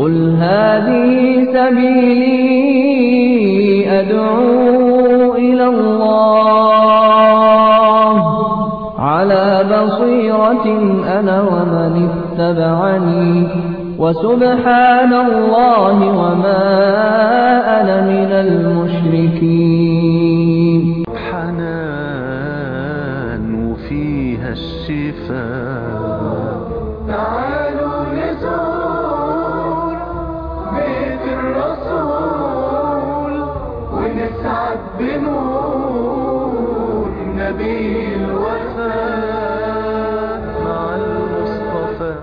قل هذه سبيلي أدعو إلى الله على بصيرة أنا ومن اتبعني وسبحان الله وما أنا من المشركين. حنان وفيها الشفاء. تعالوا نزور بيت الرسول ونسعد بنور نبي الوفاء مع المصطفى.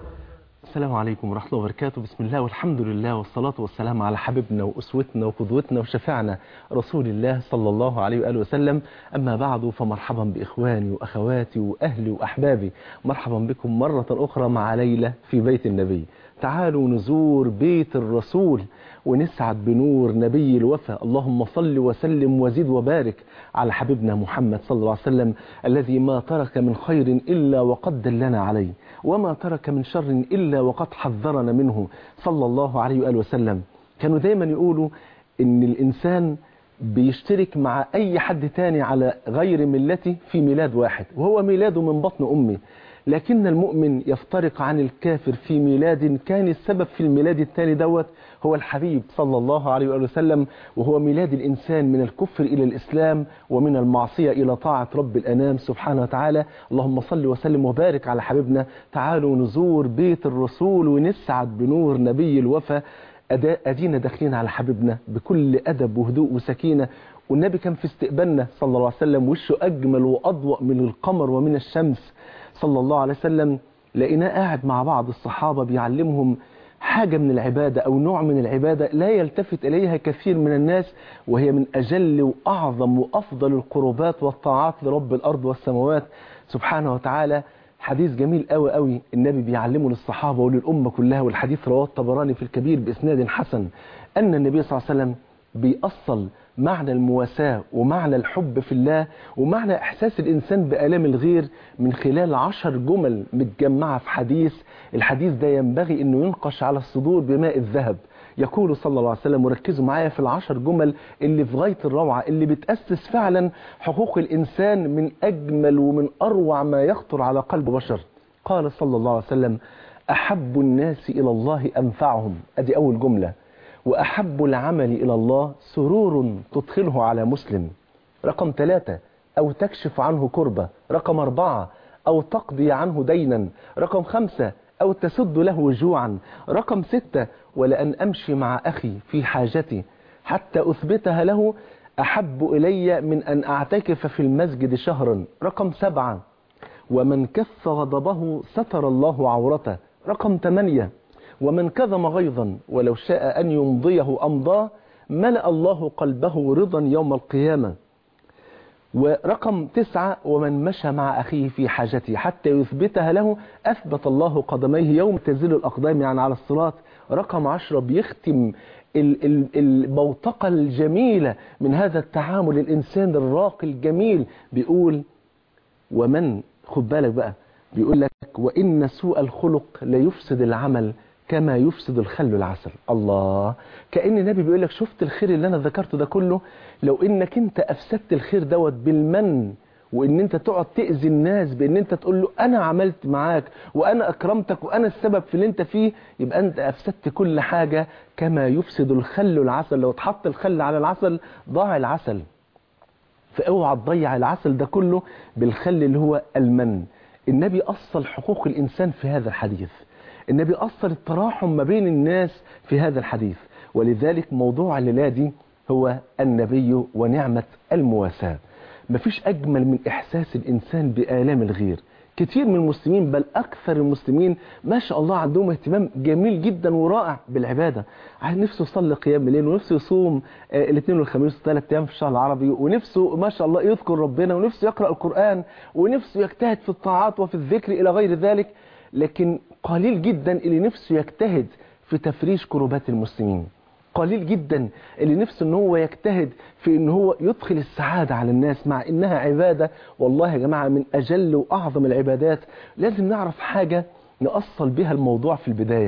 السلام عليكم ورحمة الله وبركاته. بسم الله والحمد لله والصلاة والسلام على حبيبنا وأسوتنا وقدوتنا وشفيعنا رسول الله صلى الله عليه وآله وسلم. أما بعد، فمرحبا بإخواني وأخواتي وأهلي وأحبابي، مرحبا بكم مرة أخرى مع ليلة في بيت النبي. تعالوا نزور بيت الرسول ونسعد بنور نبي الوفا. اللهم صل وسلم وزد وبارك على حبيبنا محمد صلى الله عليه وسلم، الذي ما ترك من خير إلا وقد دلنا عليه، وما ترك من شر إلا وقد حذرنا منه صلى الله عليه وآله وسلم. كانوا دايما يقولوا إن الإنسان بيشترك مع أي حد تاني على غير ملته في ميلاد واحد، وهو ميلاده من بطن أمه، لكن المؤمن يفترق عن الكافر في ميلاد كان السبب في الميلاد التالي دوت هو الحبيب صلى الله عليه وآله وسلم، وهو ميلاد الإنسان من الكفر إلى الإسلام ومن المعصية إلى طاعة رب الأنام سبحانه وتعالى. اللهم صل وسلم وبارك على حبيبنا. تعالوا نزور بيت الرسول ونسعد بنور نبي الوفا. أدينا داخلين على حبيبنا بكل أدب وهدوء وسكينة، والنبي كان في استقبالنا صلى الله عليه وسلم وشه أجمل وأضوأ من القمر ومن الشمس صلى الله عليه وسلم. لقيناه قاعد مع بعض الصحابة بيعلمهم حاجة من العبادة أو نوع من العبادة لا يلتفت إليها كثير من الناس، وهي من أجل وأعظم وأفضل القربات والطاعات لرب الأرض والسماوات سبحانه وتعالى. حديث جميل قوي قوي النبي بيعلمه للصحابة وللأمة كلها، والحديث رواه الطبراني في الكبير بإسناد حسن، أن النبي صلى الله عليه وسلم بيأصل معنى المواساة ومعنى الحب في الله ومعنى إحساس الإنسان بآلام الغير من خلال 10 جمل متجمعة في حديث. الحديث ده ينبغي أنه ينقش على الصدور بماء الذهب. يقول صلى الله عليه وسلم، وركزوا معايا في ال10 جمل اللي في غاية الروعة، اللي بتأسس فعلا حقوق الإنسان من أجمل ومن أروع ما يخطر على قلب بشر. قال صلى الله عليه وسلم: أحب الناس إلى الله أنفعهم. أدي أول جملة. وأحب العمل إلى الله سرور تدخله على مسلم. رقم 3: أو تكشف عنه كربة. رقم 4: أو تقضي عنه دينا. رقم 5: أو تسد له جوعا. رقم 6: ولأن أمشي مع أخي في حاجتي حتى أثبتها له أحب إلي من أن أعتكف في المسجد شهرا. رقم 7: ومن كف غضبه ستر الله عورته. رقم 8: ومن كظم غيظا ولو شاء أن يمضيه أمضاه ملأ الله قلبه رضا يوم القيامة. ورقم 9: ومن مشى مع أخيه في حاجته حتى يثبتها له أثبت الله قدميه يوم تزل الأقدام، يعني على الصراط. رقم 10 بيختم البوتقة الجميلة من هذا التعامل الإنسان الراقي الجميل، بيقول: ومن، خد بالك بقى، بيقول لك: وإن سوء الخلق ليفسد العمل كما يفسد الخل العسل. الله، كأن النبي بيقول لك: شفت الخير اللي أنا ذكرته ده كله؟ لو إنك أنت أفسدت الخير دوت بالمن، وإن أنت تقعد تأذي الناس بإن أنت تقول له أنا عملت معاك وأنا أكرمتك وأنا السبب في اللي أنت فيه، يبقى أنت أفسدت كل حاجة كما يفسد الخل العسل. لو اتحط الخل على العسل ضاع العسل، فاوعى تضيع العسل ده كله بالخل اللي هو المن. النبي أصل حقوق الإنسان في هذا الحديث، النبي أصل التراحم ما بين الناس في هذا الحديث. ولذلك موضوع الليلة دي هو النبي ونعمة المواساة. مفيش أجمل من إحساس الإنسان بآلام الغير. كتير من المسلمين، بل أكثر المسلمين ما شاء الله، عندهم اهتمام جميل جدا ورائع بالعبادة. نفسه يصلي قيام الليل، ونفسه يصوم الاثنين والخميس 3 أيام في الشهر العربي، ونفسه ما شاء الله يذكر ربنا، ونفسه يقرأ القرآن، ونفسه يجتهد في الطاعات وفي الذكر إلى غير ذلك. لكن قليل جدا اللي نفسه يجتهد في تفريج كربات المسلمين. قليل جدا اللي نفسه ان هو يجتهد في ان هو يدخل السعادة على الناس، مع انها عبادة والله يا جماعة من اجل واعظم العبادات. لازم نعرف حاجة نأصل بها الموضوع في البداية،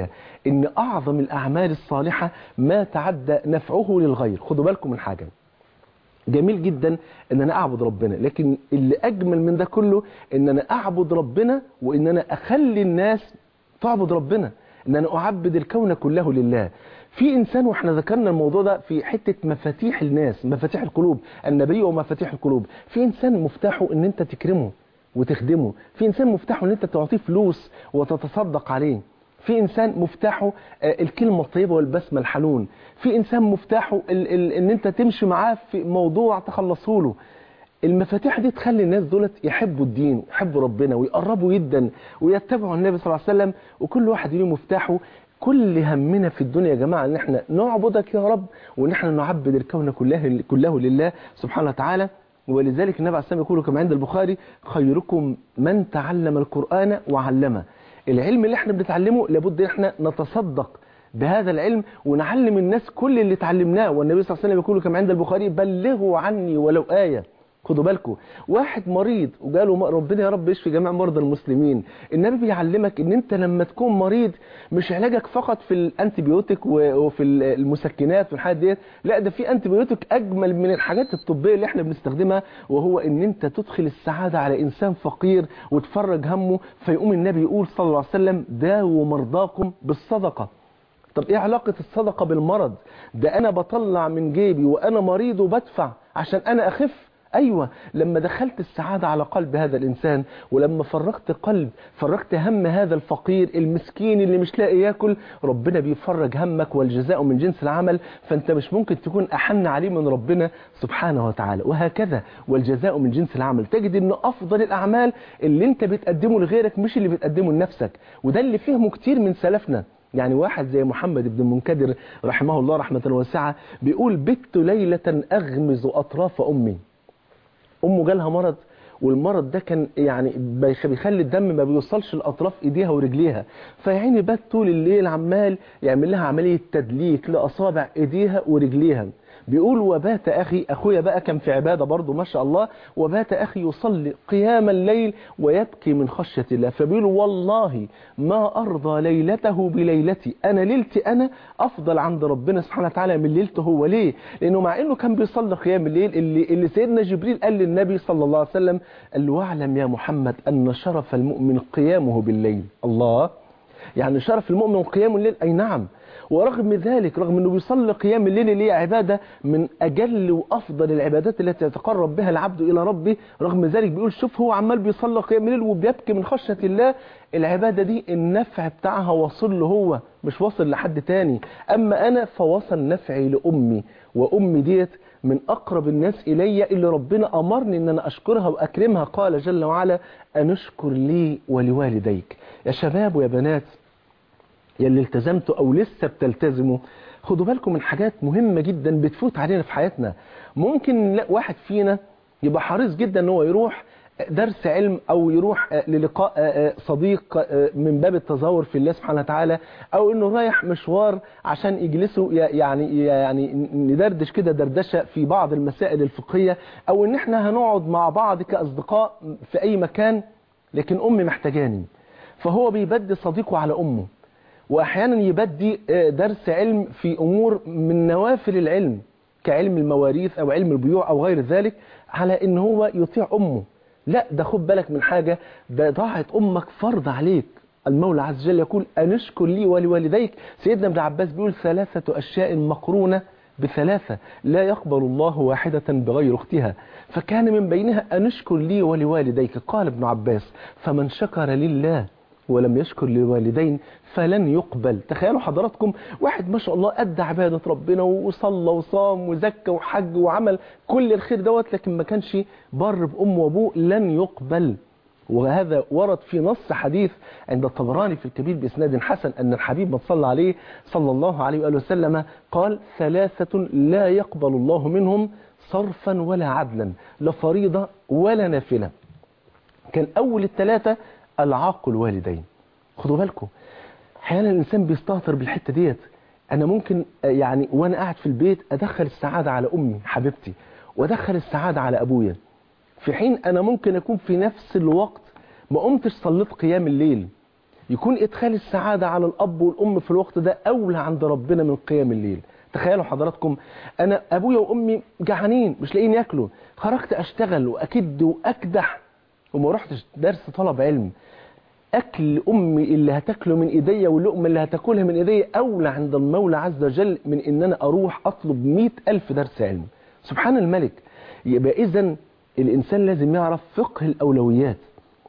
ان اعظم الاعمال الصالحة ما تعدى نفعه للغير. خدوا بالكم من حاجة، جميل جدا ان انا اعبد ربنا، لكن اللي اجمل من ده كله ان انا اعبد ربنا وان انا اخلي الناس تعبد ربنا، ان انا اعبد الكون كله لله. في انسان، واحنا ذكرنا الموضوع ده في حتة مفاتيح الناس، مفاتيح القلوب، النبي ومفاتيح القلوب. في انسان مفتاحه ان انت تكرمه وتخدمه، في انسان مفتاحه ان انت تعطيه فلوس وتتصدق عليه، في انسان مفتاحه الكلمة الطيبة والبسمة الحنون، في انسان مفتاحه ان انت تمشي معاه في موضوع تخلصه له. المفاتيح دي تخلي الناس دولت يحبوا الدين ويحبوا ربنا ويقربوا جدا ويتبعوا النبي صلى الله عليه وسلم، وكل واحد له مفتاحه. كل همنا في الدنيا يا جماعة ان احنا نعبدك يا رب، وان احنا نعبد الكون كله لله سبحانه وتعالى. ولذلك النبي عليه الصلاة والسلام يقول كما عند البخاري: خيركم من تعلم القرآن وعلمه. العلم اللي احنا بنتعلمه لابد ان احنا نتصدق بهذا العلم ونعلم الناس كل اللي اتعلمناه. والنبي صلى الله عليه وسلم يقول كما عند البخاري: بلغوا عني ولو آية. خدوا بالكم، واحد مريض وقالوا ربنا يا رب يشفي جميع مرضى المسلمين، النبي بيعلمك ان انت لما تكون مريض مش علاجك فقط في الانتيبيوتيك وفي المسكنات والحاجات ديت، لا ده في انتيبيوتيك اجمل من الحاجات الطبيه اللي احنا بنستخدمها، وهو ان انت تدخل السعاده على انسان فقير وتفرج همه. فيقوم النبي يقول صلى الله عليه وسلم: داووا مرضاكم بالصدقه. طب ايه علاقة الصدقة بالمرض؟ ده انا بطلع من جيبي وانا مريض وبدفع عشان انا اخف. ايوه، لما دخلت السعادة على قلب هذا الانسان، ولما فرغت هم هذا الفقير المسكين اللي مش لاقي ياكل، ربنا بيفرج همك، والجزاء من جنس العمل. فانت مش ممكن تكون احن عليه من ربنا سبحانه وتعالى. وهكذا والجزاء من جنس العمل. تجد ان افضل الاعمال اللي انت بتقدمه لغيرك مش اللي بتقدمه لنفسك. وده اللي فهمه كتير من سلفنا. يعني واحد زي محمد بن المنكدر رحمه الله رحمة واسعة بيقول: بت ليلة أغمز أطراف أمي. أمه جالها مرض، والمرض ده كان يعني بيخلي الدم ما بيوصلش لأطراف إيديها ورجليها، فيعني بات طول الليل عمال يعمل لها عملية تدليك لأصابع إيديها ورجليها. بيقول: وبات أخويا بقى كان في عبادة برضه ما شاء الله، وبات أخي يصلي قيام الليل ويبكي من خشية الله. فبيقول: والله ما أرضى ليلته بليلتي، أنا ليلتي أنا أفضل عند ربنا سبحانه وتعالى من ليلته هو. ليه؟ لأنه مع أنه كان بيصلي قيام الليل اللي سيدنا جبريل قال للنبي صلى الله عليه وسلم: قال له: واعلم يا محمد أن شرف المؤمن قيامه بالليل. الله، يعني شرف المؤمن قيام الليل. أي نعم. ورغم ذلك، رغم أنه بيصلي قيام الليل اللي هي عبادة من أجل وأفضل العبادات التي يتقرب بها العبد إلى ربه، رغم ذلك بيقول: شوف هو عمال بيصلي قيام الليل وبيبكي من خشية الله، العبادة دي النفع بتاعها وصل له هو، مش وصل لحد تاني. أما أنا فوصل نفعي لأمي، وأمي ديت من أقرب الناس إلي اللي ربنا أمرني أن أنا أشكرها وأكرمها. قال جل وعلا: أنشكر لي ولوالديك. يا شباب ويا بنات يلي التزمتوا أو لسه بتلتزموا، خدوا بالكم من حاجات مهمة جدا بتفوت علينا في حياتنا. ممكن واحد فينا يبقى حريص جدا أنه يروح درس علم أو يروح للقاء صديق من باب التظاهر في الله سبحانه وتعالى، أو أنه رايح مشوار عشان يجلسوا يعني ندردش كده دردشة في بعض المسائل الفقهية، أو أن احنا هنقعد مع بعض كأصدقاء في أي مكان، لكن أمي محتاجاني. فهو بيبدي صديقه على أمه، وأحيانا يبدي درس علم في أمور من نوافل العلم كعلم المواريث أو علم البيوع أو غير ذلك، على أن هو يطيع أمه. لا، ده خد بالك من حاجة، ده ضاعت أمك فرض عليك. المولى عز وجل يقول: أنشكر لي ولوالديك. سيدنا ابن عباس بيقول: 3 أشياء مقرونة ب3 لا يقبل الله واحدة بغير اختها، فكان من بينها أنشكر لي ولوالديك. قال ابن عباس: فمن شكر لله ولم يشكر للوالدين فلن يقبل. تخيلوا حضراتكم واحد ما شاء الله أدى عبادة ربنا وصلى وصام وزكى وحج وعمل كل الخير دوت، لكن ما كانش بر بأمه وأبوه، لن يقبل. وهذا ورد في نص حديث عند الطبراني في الكبير بإسناد حسن أن الحبيب ما صلى عليه صلى الله عليه وآله وسلم قال: 3 لا يقبل الله منهم صرفا ولا عدلا، لا فريضة ولا نافلة. كان أول ال3 العاق الوالدين. خدوا بالكم، احيانا الانسان بيستهتر بالحته ديت. انا ممكن يعني وانا قاعد في البيت ادخل السعاده على امي حبيبتي، وادخل السعاده على ابويا، في حين انا ممكن اكون في نفس الوقت ما قمتش صليت قيام الليل، يكون إدخال السعادة على الأب والأم في الوقت ده أولى عند ربنا من قيام الليل. تخيلوا حضراتكم، أنا أبويا وأمي جعانين مش لاقيين ياكلوا، خرجت أشتغل وأكد وأكدح وما رحتش درس طلب علم. أكل أمي اللي هتاكله من إيديا واللقمة اللي هتاكلها من إيديا أولى عند المولى عز وجل من إن أنا أروح أطلب 100,000 درس علم. سبحان الملك. يبقى إذن الإنسان لازم يعرف فقه الأولويات.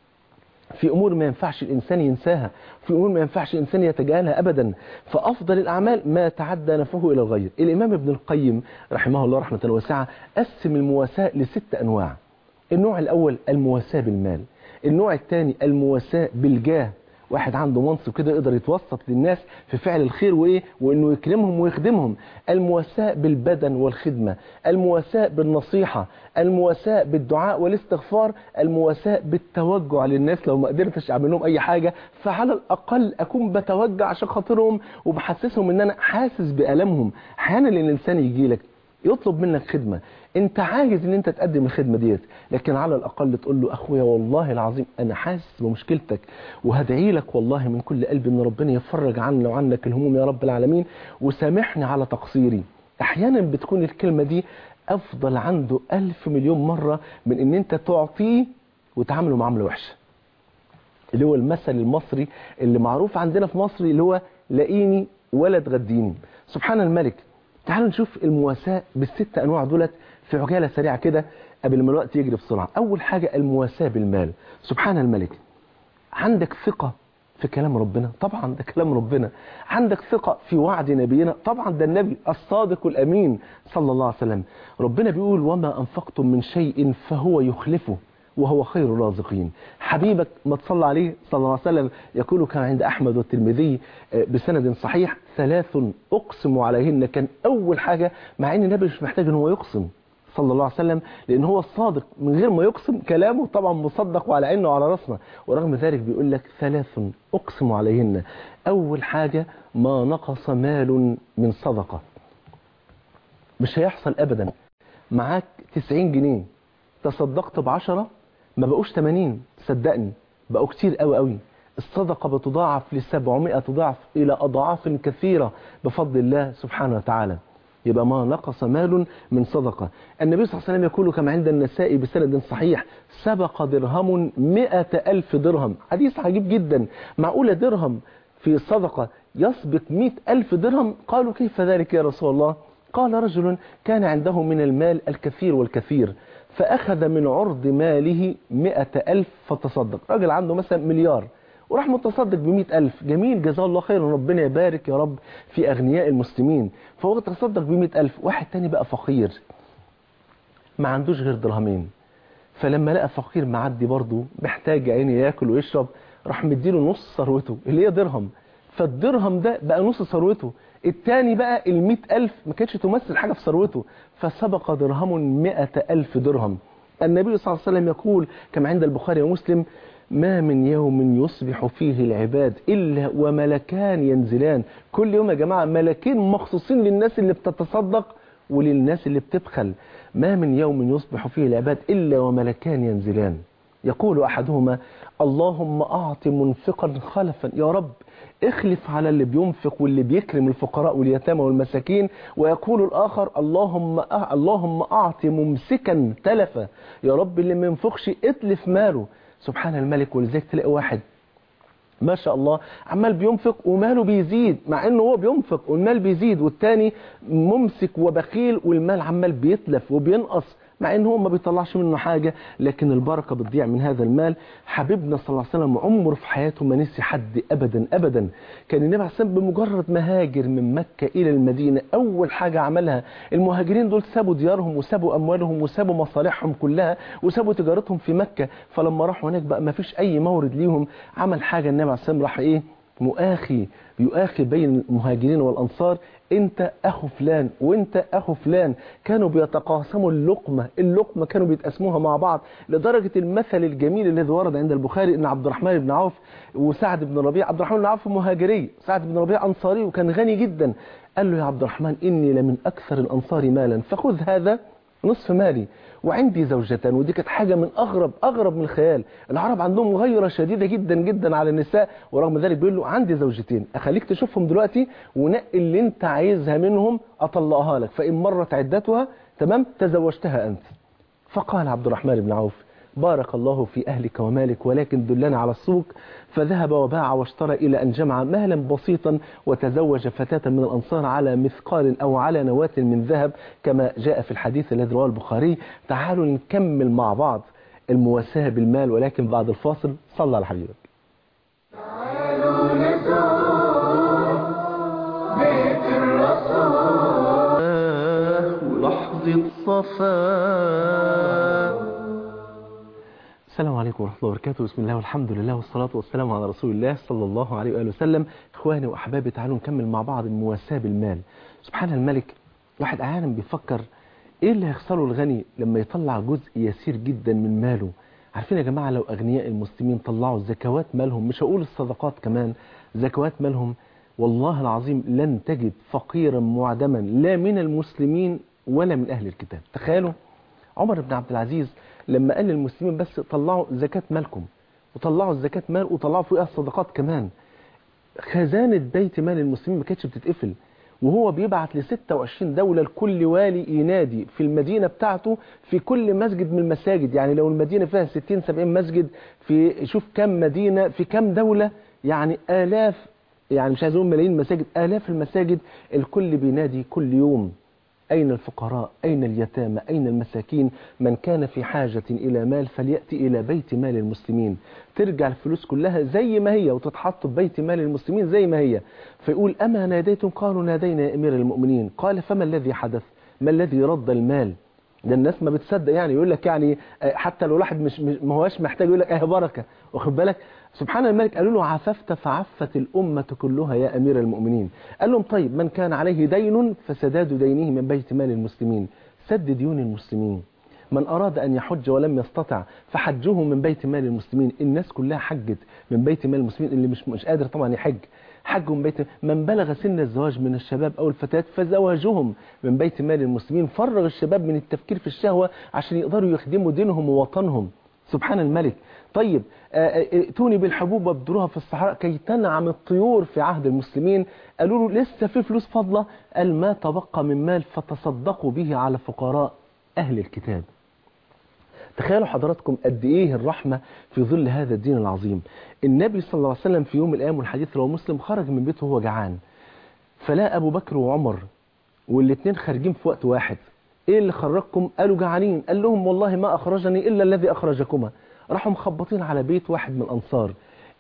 في أمور ما ينفعش الإنسان ينساها، في أمور ما ينفعش الإنسان يتجاهلها أبدا. فأفضل الأعمال ما تعدى نفعه إلى الغير. الإمام ابن القيم رحمه الله رحمة واسعة قسم المواساة ل6 أنواع. النوع الأول المواساة بالمال، النوع الثاني المواساة بالجاه، واحد عنده منصب كده يقدر يتوسط للناس في فعل الخير وانه يكرمهم ويخدمهم. المواساة بالبدن والخدمة، المواساة بالنصيحة، المواساة بالدعاء والاستغفار، المواساة بالتوجع للناس. لو ما قدرتش اعمل لهم اي حاجة فعلى الاقل اكون بتوجع عشان خاطرهم وبحسسهم ان انا حاسس بألمهم. احيانا الانسان يجي لك يطلب منك خدمة، انت عاجز ان انت تقدم الخدمة ديت، لكن على الاقل تقول له اخويا والله العظيم انا حاسس بمشكلتك وهدعي لك والله من كل قلبي ان ربنا يفرج عنا وعنك الهموم يا رب العالمين وسامحني على تقصيري. احيانا بتكون الكلمة دي افضل عنده 1000 مليون مرة من ان انت تعطيه وتعامله معاملة وحشة. اللي هو المثل المصري اللي معروف عندنا في مصر اللي هو لاقيني ولا تغديني. سبحان الملك. تعالوا نشوف المواساة بال6 أنواع دولت في عجالة سريعة كده قبل ما الوقت يجري بسرعة. أول حاجة المواساة بالمال. سبحان الملك. عندك ثقة في كلام ربنا؟ طبعا ده كلام ربنا. عندك ثقة في وعد نبينا؟ طبعا ده النبي الصادق الأمين صلى الله عليه وسلم. ربنا بيقول وما أنفقتم من شيء فهو يخلفه وهو خير الرازقين. حبيبك ما تصلى عليه صلى الله عليه وسلم يقول كان عند أحمد والترمذي بسند صحيح 3 أقسم عليهن. كان أول حاجة، مع أن النبي مش محتاج أن هو يقسم صلى الله عليه وسلم لأن هو الصادق من غير ما يقسم، كلامه طبعا مصدق وعلى عينه وعلى راسنا، ورغم ذلك بيقول لك 3 أقسم عليهن. أول حاجة ما نقص مال من صدقة. مش هيحصل أبدا معاك 90 جنيه تصدقت ب10 ما بقوش 80، صدقني بقوا كتير قوي قوي. الصدقة بتضاعف ل700 ضعف إلى أضعاف كثيرة بفضل الله سبحانه وتعالى. يبقى ما نقص مال من صدقة. النبي صلى الله عليه وسلم يقول كما عند النسائي بسند صحيح سبق درهم 100,000 درهم. حديث عجيب جدا. معقولة درهم في الصدقة يسبق 100,000 درهم؟ قالوا كيف ذلك يا رسول الله؟ قال رجل كان عنده من المال الكثير والكثير فأخذ من عرض ماله 100,000 فتصدق. راجل عنده مثلا مليار وراح متصدق ب100,000. جميل، جزاه الله خيرا، ربنا يبارك يا رب في أغنياء المسلمين. فهو تصدق ب100,000. واحد تاني بقى فقير ما عندوش غير درهمين، فلما لقى فقير معدي برضه محتاج عيني ياكل ويشرب راح مديله نص ثروته اللي هي درهم، فالدرهم ده بقى نص ثروته. التاني بقى ال100,000 ما كانتش تمثل حاجة في ثروته، فسبق درهم 100,000 درهم. النبي صلى الله عليه وسلم يقول كما عند البخاري ومسلم ما من يوم يصبح فيه العباد إلا وملكان ينزلان. كل يوم يا جماعة ملكين مخصوصين للناس اللي بتتصدق وللناس اللي بتبخل. ما من يوم يصبح فيه العباد إلا وملكان ينزلان. يقول أحدهما اللهم أعط منفقا خلفا، يا رب اخلف على اللي بينفق واللي بيكرم الفقراء واليتامى والمساكين. ويقول الآخر اللهم أعط ممسكا تلفا، يا رب اللي ما ينفقش اتلف ماله. سبحان الملك. ولذلك تلاقي واحد ما شاء الله عمال بينفق وماله بيزيد، مع انه هو بينفق والمال بيزيد، والتاني ممسك وبخيل والمال عمال بيتلف وبينقص مع انه هو ما بيطلعش منه حاجة، لكن البركة بتضيع من هذا المال. حبيبنا صلى الله عليه وسلم عمره في حياته ما نسي حد ابدا ابدا. كان النبي عليه الصلاة والسلام بمجرد ما هاجر من مكة الى المدينة اول حاجة عملها، المهاجرين دول سابوا ديارهم وسابوا اموالهم وسابوا مصالحهم كلها وسابوا تجارتهم في مكة، فلما راحوا هناك بقى ما فيش اي مورد ليهم. عمل حاجة النبي عليه الصلاة والسلام، راح ايه يؤاخي بين المهاجرين والأنصار، انت اخو فلان وانت اخو فلان. كانوا بيتقاسموا اللقمة كانوا بيتقسموها مع بعض، لدرجة المثل الجميل الذي ورد عند البخاري ان عبد الرحمن بن عوف وسعد بن ربيع، عبد الرحمن بن عوف مهاجري، سعد بن ربيع أنصاري وكان غني جدا، قال له يا عبد الرحمن إني لمن أكثر الأنصار مالا فخذ هذا نصف مالي وعندي زوجتان. ودي كانت حاجة من أغرب من الخيال. العرب عندهم غيرة شديدة جدا جدا على النساء، ورغم ذلك بيقول له عندي زوجتين أخليك تشوفهم دلوقتي ونقي اللي أنت عايزها منهم أطلقها لك، فإن مرت عدتها تمام تزوجتها أنت. فقال عبد الرحمن بن عوف بارك الله في أهلك ومالك، ولكن دلنا على السوق. فذهب وباع واشترى إلى أن جمع مالا بسيطا وتزوج فتاة من الأنصار على مثقال أو على نواة من ذهب كما جاء في الحديث الذي رواه البخاري. تعالوا نكمل مع بعض المواساة بالمال، ولكن بعد الفاصل. صلى على حبيبك. تعالوا نزور بيت الرسول لحظة صفاء. السلام عليكم ورحمة الله وبركاته. بسم الله والحمد لله والصلاة والسلام على رسول الله صلى الله عليه وآله وسلم. إخواني وأحبابي تعالوا نكمل مع بعض المواساة بالمال. سبحان الملك، واحد أحيانا بيفكر إيه اللي هيخسره الغني لما يطلع جزء يسير جدا من ماله. عارفين يا جماعة لو أغنياء المسلمين طلعوا زكوات مالهم، مش هقول الصدقات كمان، زكوات مالهم، والله العظيم لن تجد فقيرا معدما لا من المسلمين ولا من أهل الكتاب. تخيلوا عمر بن عبد العزيز لما قال للمسلمين بس طلعوا زكاة مالكم، وطلعوا الزكاة مال وطلعوا فيها الصدقات كمان، خزانة بيت مال المسلمين ما كانتش بتتقفل. وهو بيبعت ل 26 دولة لكل والي ينادي في المدينة بتاعته في كل مسجد من المساجد. يعني لو المدينة فيها 60-70 مسجد، في شوف كم مدينة في كم دولة، يعني آلاف، يعني مش عايز اقول ملايين مساجد، آلاف المساجد. الكل بينادي كل يوم أين الفقراء، أين اليتامى، أين المساكين، من كان في حاجة إلى مال فليأتي إلى بيت مال المسلمين. ترجع الفلوس كلها زي ما هي وتتحط في بيت مال المسلمين زي ما هي. فيقول أما ناديتم؟ قالوا نادينا يا أمير المؤمنين. قال فما الذي حدث؟ ما الذي رد المال؟ ده الناس ما بتصدق، يعني يقول لك يعني حتى لو الواحد مش ما هواش محتاج يقول لك بركة، واخد بالك. سبحان الملك. قالوا له عففت فعفت الأمة كلها يا أمير المؤمنين. قال لهم طيب من كان عليه دين فسداد دينه من بيت مال المسلمين، سد ديون المسلمين. من أراد أن يحج ولم يستطع فحجه من بيت مال المسلمين. الناس كلها حجت من بيت مال المسلمين، اللي مش قادر طبعا يحج حجوا من بيت. من بلغ سن الزواج من الشباب أو الفتاة فزواجهم من بيت مال المسلمين. فرغ الشباب من التفكير في الشهوة عشان يقدروا يخدموا دينهم ووطنهم. سبحان الملك. طيب ائتوني بالحبوب وابدروها في الصحراء كي تنعم الطيور في عهد المسلمين. قالوا له لسه في فلوس فاضلة؟ قال ما تبقى من مال فتصدقوا به على فقراء أهل الكتاب. تخيلوا حضراتكم قد ايه الرحمة في ظل هذا الدين العظيم. النبي صلى الله عليه وسلم في يوم من الايام، والحديث رواه مسلم، خرج من بيته وهو جعان، فلا ابو بكر وعمر والاثنين خارجين في وقت واحد. ايه اللي خرجكم؟ قالوا جعانين. قال لهم والله ما اخرجني الا الذي اخرجكما. راحوا مخبطين على بيت واحد من الانصار.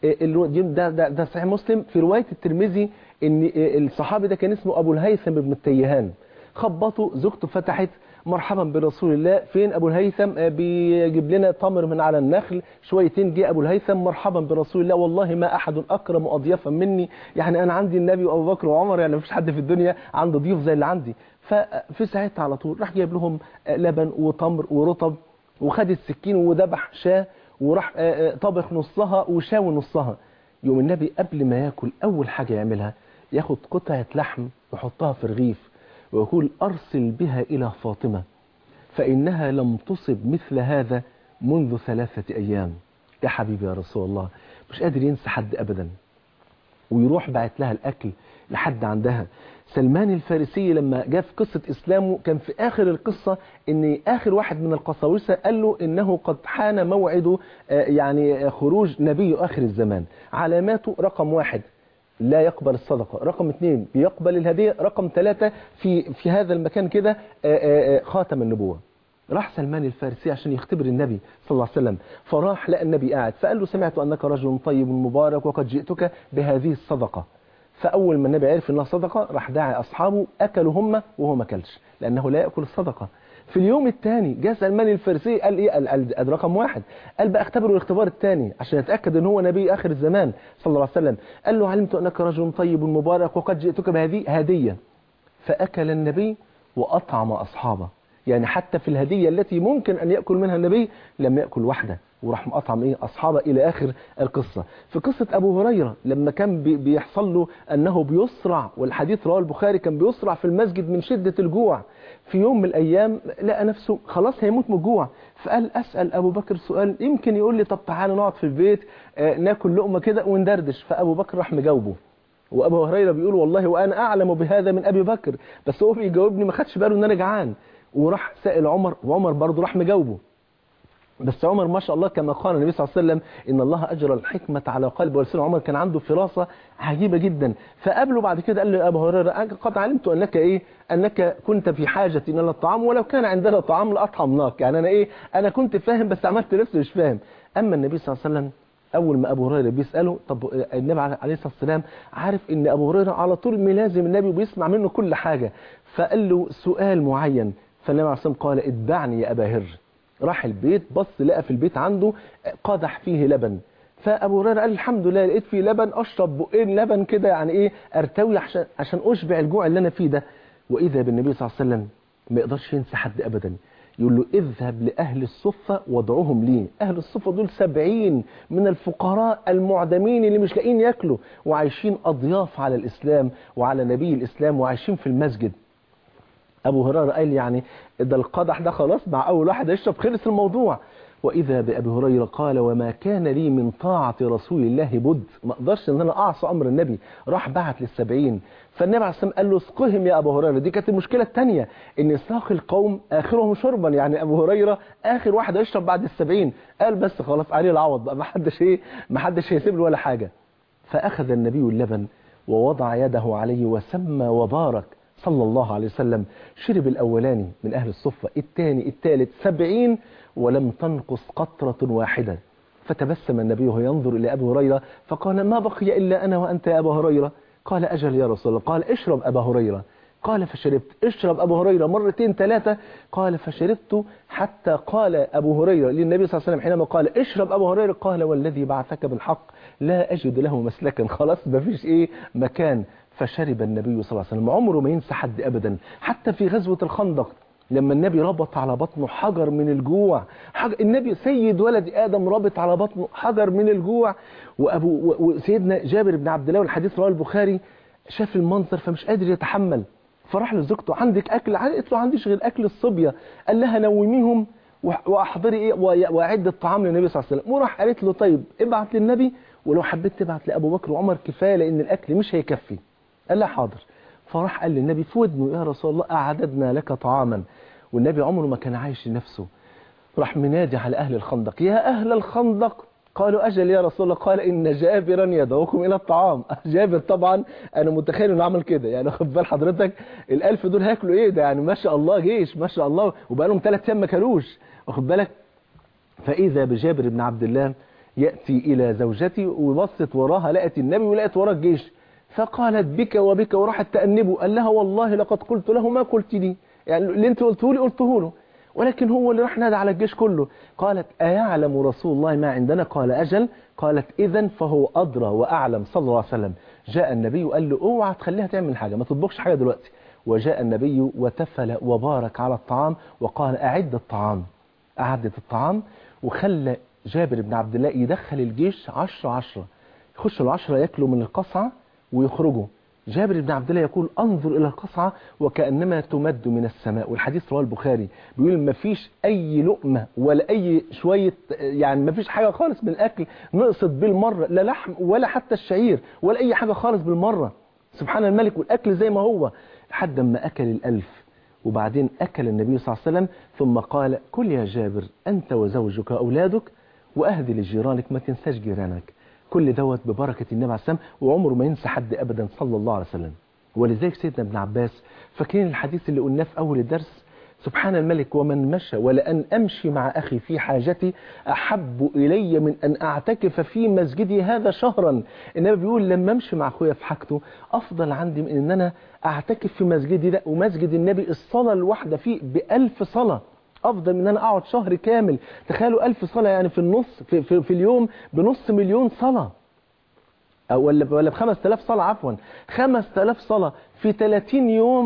ده صحيح مسلم. في رواية الترمذي ان الصحابي ده كان اسمه ابو الهيثم بن التيهان. خبطوا، زوجته فتحت، مرحبا برسول الله. فين ابو الهيثم؟ بيجيب لنا تمر من على النخل. شويتين جه ابو الهيثم، مرحبا برسول الله، والله ما احد اكرم اضيافا مني، يعني انا عندي النبي وابو بكر وعمر، يعني مفيش حد في الدنيا عنده ضيوف زي اللي عندي. ففي ساعتها على طول راح جايب لهم لبن وتمر ورطب، وخد السكين وذبح شاه، وراح طبخ نصها وشاوي نصها. يوم النبي قبل ما ياكل اول حاجه يعملها ياخد قطعه لحم يحطها في رغيف ويقول أرسل بها إلى فاطمة فإنها لم تصب مثل هذا منذ 3 أيام. يا حبيبي يا رسول الله، مش قادر ينسى حد أبدا، ويروح بعت لها الأكل لحد عندها. سلمان الفارسي لما جاء في قصة إسلامه كان في آخر القصة إن آخر واحد من القساوسة قال له إنه قد حان موعد يعني خروج نبي آخر الزمان. علاماته: رقم 1 لا يقبل الصدقة، رقم 2 بيقبل الهدية، رقم 3 في هذا المكان كده خاتم النبوة. راح سلمان الفارسي عشان يختبر النبي صلى الله عليه وسلم، فراح لقى النبي قاعد، فقال له سمعت أنك رجل طيب مبارك وقد جئتك بهذه الصدقة. فأول ما النبي عرف أنها صدقة راح داعي أصحابه، أكلوا هم وهو ما أكلش لأنه لا يأكل الصدقة. في اليوم الثاني جاء سلمان الفارسي قال إيه؟ قال رقم 1، قال بقى اختبروا الاختبار الثاني عشان يتأكد أن هو نبي آخر الزمان صلى الله عليه وسلم. قال له علمت أنك رجل طيب مبارك وقد جئتك بهذه هدية. فأكل النبي وأطعم أصحابه. يعني حتى في الهدية التي ممكن أن يأكل منها النبي لم يأكل واحدة، وراح مقطعم أصحابه إلى آخر القصة. في قصة أبو هريرة لما كان بيحصل له أنه بيسرع، والحديث رواه البخاري، كان بيسرع في المسجد من شدة الجوع. في يوم من الأيام لقى نفسه خلاص هيموت من الجوع، فقال أسأل أبو بكر سؤال يمكن يقول لي طب تعالى نقعد في البيت ناكل لقمة كده وندردش. فأبو بكر راح مجاوبه، وأبو هريرة بيقول والله وأنا أعلم بهذا من أبي بكر، بس هو بيجاوبني ما خدش باله إن أنا جعان. وراح سائل عمر، وعمر برضه راح مجاوبه. بس عمر ما شاء الله كما قال النبي صلى الله عليه وسلم إن الله أجرى الحكمة على قلب ولسان عمر، كان عنده فراسة عجيبة جدا. فقابله بعد كده قال له أبو هريرة قد علمت أنك كنت في حاجة إلى الطعام، ولو كان عندنا طعام لأطعمناك. يعني أنا كنت فاهم بس عملت نفسي مش فاهم. أما النبي صلى الله عليه وسلم أول ما أبو هريرة بيسأله، طب النبي عليه الصلاة والسلام عارف إن أبو هريرة على طول ملازم النبي وبيسمع منه كل حاجة، فقال له سؤال معين، فالنبي عليه الصلاة والسلام قال اتبعني يا أبا هر. راح البيت بص لقى في البيت عنده قدح فيه لبن، فأبو هريرة قال الحمد لله لقيت فيه لبن، أشرب بقين لبن كده يعني أرتوي عشان أشبع الجوع اللي أنا فيه ده. وإذا بالنبي صلى الله عليه وسلم ما يقدرش ينسى حد أبدا، يقول له اذهب لأهل الصفة وادعوهم لي. أهل الصفة دول 70 من الفقراء المعدمين اللي مش لاقيين ياكلوا، وعايشين أضياف على الإسلام وعلى نبي الإسلام، وعايشين في المسجد. أبو هريرة قال يعني ده القدح ده خلاص مع أول واحد يشرب خلص الموضوع. وإذا بأبي هريرة قال وما كان لي من طاعة رسول الله بد، ما أقدرش إن أنا أعصى أمر النبي. راح بعت لل70، فالنبي عليه الصلاة والسلام قال له اسقهم يا أبو هريرة. دي كانت المشكلة الثانية، إن ساق القوم آخرهم شربا، يعني أبو هريرة آخر واحد يشرب بعد ال70. قال بس خلاص عليه العوض بقى، ما حدش هيسيب له ولا حاجة. فأخذ النبي اللبن ووضع يده عليه وسمى وبارك صلى الله عليه وسلم. شرب الأولاني من أهل الصفة، الثاني الثالث 70 ولم تنقص قطرة واحدة. فتبسم النبي وهو ينظر إلى أبي هريرة فقال ما بقي إلا أنا وأنت يا أبا هريرة. قال أجل يا رسول الله. قال اشرب أبا هريرة. قال فشربت. اشرب أبو هريرة مرتين ثلاثة. قال فشربت حتى قال أبو هريرة للنبي صلى الله عليه وسلم حينما قال اشرب أبو هريرة، قال والذي بعثك بالحق لا أجد له مسلكا، خلاص ما فيش مكان. فشرب النبي صلى الله عليه وسلم. عمره ما ينسى حد أبدا، حتى في غزوة الخندق لما النبي ربط على بطنه حجر من الجوع. النبي سيد ولد آدم ربط على بطنه حجر من الجوع. وسيدنا جابر بن عبد الله والحديث رواه البخاري شاف المنظر فمش قادر يتحمل، فراح لزوجته عندك أكل؟ قالت له عنديش غير أكل الصبية. قال لها نوميهم وأحضري وأعد الطعام للنبي صلى الله عليه وسلم. وراح قالت له طيب ابعت للنبي، ولو حبيت تبعت لأبو بكر وعمر كفاية لأن الأكل مش هيكفي. قال لها حاضر. فراح قال للنبي في ودنه يا رسول الله أعددنا لك طعاما. والنبي عمره ما كان عايش لنفسه، راح منادي على أهل الخندق يا أهل الخندق. قالوا أجل يا رسول الله. قال إن جابرا يدعوكم إلى الطعام. جابر طبعا أنا متخيل إنه عمل كده، يعني خد بال حضرتك ال1000 دول هياكلوا إيه ده؟ يعني ما شاء الله جيش ما شاء الله، وبقى لهم 3 أيام ما كلوش، واخد بالك. فإذا بجابر بن عبد الله يأتي إلى زوجتي وبصت وراها لقت النبي ولقت وراه الجيش، فقالت بك وبك، وراحت تأنبه. قال لها والله لقد قلت له ما قلت لي، يعني اللي انت قلته لي قلته له، ولكن هو اللي راح نادى على الجيش كله. قالت أيعلم رسول الله ما عندنا؟ قال أجل. قالت إذن فهو أدرى وأعلم صلى الله عليه وسلم. جاء النبي وقال له اوعى تخليها تعمل حاجة، ما تطبخش حاجة دلوقتي. وجاء النبي وتفل وبارك على الطعام وقال أعد الطعام. أعدت الطعام وخلى جابر بن عبد الله يدخل الجيش 10 يخشوا ال10 يأكلوا من القصعة ويخرجوا. جابر بن عبد الله يقول انظر إلى القصعة وكأنما تمد من السماء، والحديث رواه البخاري بيقول ما فيش أي لقمة ولا أي شوية، يعني ما فيش حاجة خالص من الأكل نقصت بالمرة، لا لحم ولا حتى الشعير ولا أي حاجة خالص بالمرة. سبحان الملك، والأكل زي ما هو لحد ما أكل ال1000. وبعدين أكل النبي صلى الله عليه وسلم ثم قال كل يا جابر أنت وزوجك وأولادك وأهدي لجيرانك، ما تنساش جيرانك. كل دوت ببركة النبي عليه السلام، وعمره ما ينسى حد أبدا صلى الله عليه وسلم. ولذلك سيدنا ابن عباس فاكرين الحديث اللي قلناه في أول الدرس؟ سبحان الملك ومن مشى ولأن أمشي مع أخي في حاجتي أحب إلي من أن أعتكف في مسجدي هذا شهرا. النبي بيقول لما أمشي مع أخويا في حاجته أفضل عندي من أن أنا أعتكف في مسجدي ده، ومسجد النبي الصلاة الواحدة فيه ب1000 صلاة أفضل من أن أنا أقعد شهر كامل. تخيلوا 1000 صلاة يعني في النص في اليوم بنص مليون صلاة، ولا ب5000 صلاة عفوا، 5000 صلاة في 30 يوم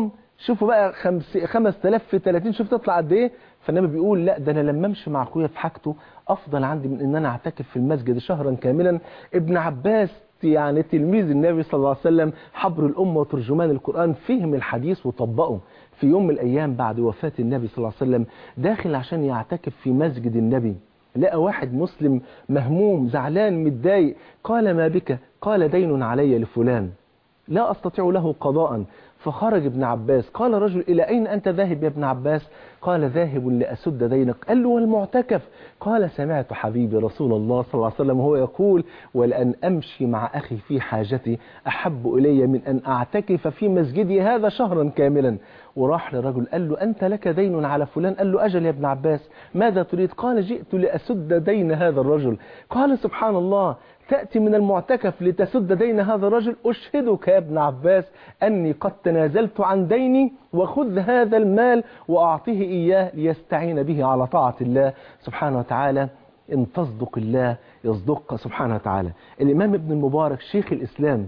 شوفوا بقى 5000 في 30، شوف تطلع قد ايه. فالنبي بيقول لا، ده انا لما امشي مع اخويا في حاجته افضل عندي من ان انا اعتكف في المسجد شهرا كاملا. ابن عباس يعني تلميذ النبي صلى الله عليه وسلم، حبر الامه وترجمان القران، فهم الحديث وطبقه. في يوم من الايام بعد وفاه النبي صلى الله عليه وسلم داخل عشان يعتكف في مسجد النبي، لقى واحد مسلم مهموم زعلان متضايق. قال ما بك؟ قال دين علي لفلان لا أستطيع له قضاء. فخرج ابن عباس. قال رجل إلى أين أنت ذاهب يا ابن عباس؟ قال ذاهب لأسد دينك. قال له والمعتكف؟ قال سمعت حبيبي رسول الله صلى الله عليه وسلم وهو يقول ولأن أمشي مع أخي في حاجتي أحب إلي من أن أعتكف في مسجدي هذا شهرا كاملا. وراح لرجل قال له أنت لك دين على فلان؟ قال له أجل يا ابن عباس، ماذا تريد؟ قال جئت لأسد دين هذا الرجل. قال سبحان الله، تأتي من المعتكف لتسد دين هذا الرجل؟ أشهدك يا ابن عباس أني قد تنازلت عن ديني، وخذ هذا المال وأعطيه إياه ليستعين به على طاعة الله سبحانه وتعالى. إن تصدق الله يصدقك سبحانه وتعالى. الإمام ابن المبارك شيخ الإسلام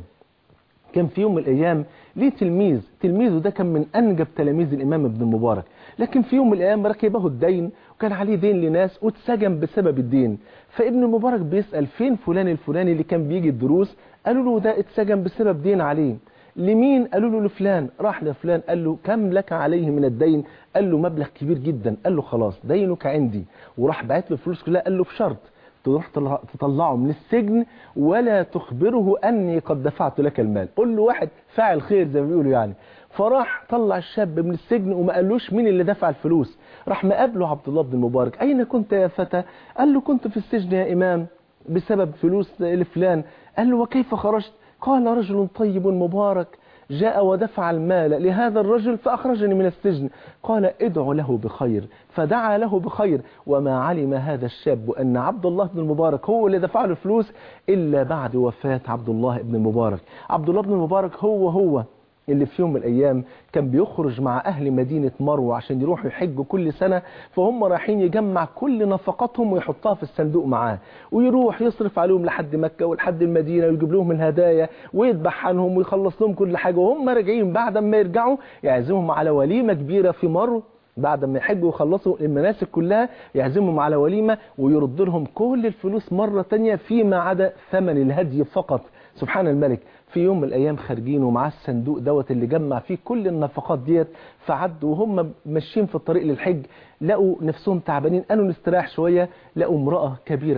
كان في يوم من الأيام ليه تلميذه ده كان من أنجب تلاميذ الإمام ابن المبارك، لكن في يوم من الأيام ركبه الدين وكان عليه دين لناس واتسجن بسبب الدين. فابن المبارك بيسأل فين فلان الفلاني اللي كان بيجي الدروس؟ قالوا له ده اتسجن بسبب دين عليه. لمين؟ قالوا له لفلان. راح لفلان قال له كم لك عليه من الدين؟ قال له مبلغ كبير جدا. قال له خلاص دينك عندي. وراح بعت له الفلوس كلها. قال له بشرط تروح تطلعه من السجن ولا تخبره أني قد دفعت لك المال. قل له واحد فاعل خير زي ما بيقولوا يعني. فراح طلع الشاب من السجن وما قالوش مين اللي دفع الفلوس. راح مقابله عبد الله بن المبارك. أين كنت يا فتى؟ قال له كنت في السجن يا إمام بسبب فلوس لفلان. قال له وكيف خرجت؟ قال رجل طيب مبارك جاء ودفع المال لهذا الرجل فأخرجني من السجن. قال ادعو له بخير. فدعا له بخير. وما علم هذا الشاب أن عبد الله بن المبارك هو اللي دفع له الفلوس إلا بعد وفاة عبد الله بن المبارك. عبد الله بن المبارك هو اللي في يوم من الأيام كان بيخرج مع أهل مدينة مروة عشان يروحوا يحجوا كل سنة، فهم رايحين يجمع كل نفقاتهم ويحطها في الصندوق معاه، ويروح يصرف عليهم لحد مكة ولحد المدينة ويجيب لهم الهدايا ويذبح عنهم ويخلص لهم كل حاجة. وهم راجعين بعد ما يرجعوا يعزمهم على وليمة كبيرة في مرو. بعد ما يحجوا ويخلصوا المناسك كلها يعزمهم على وليمة ويرد لهم كل الفلوس مرة تانية فيما عدا ثمن الهدي فقط. سبحان الملك. في يوم من الأيام خارجين ومعاه الصندوق دوت اللي جمع فيه كل النفقات ديت، فعدوا وهم ماشيين في الطريق للحج لقوا نفسهم تعبانين، قالوا نستراح شوية. لقوا امرأة كبيرة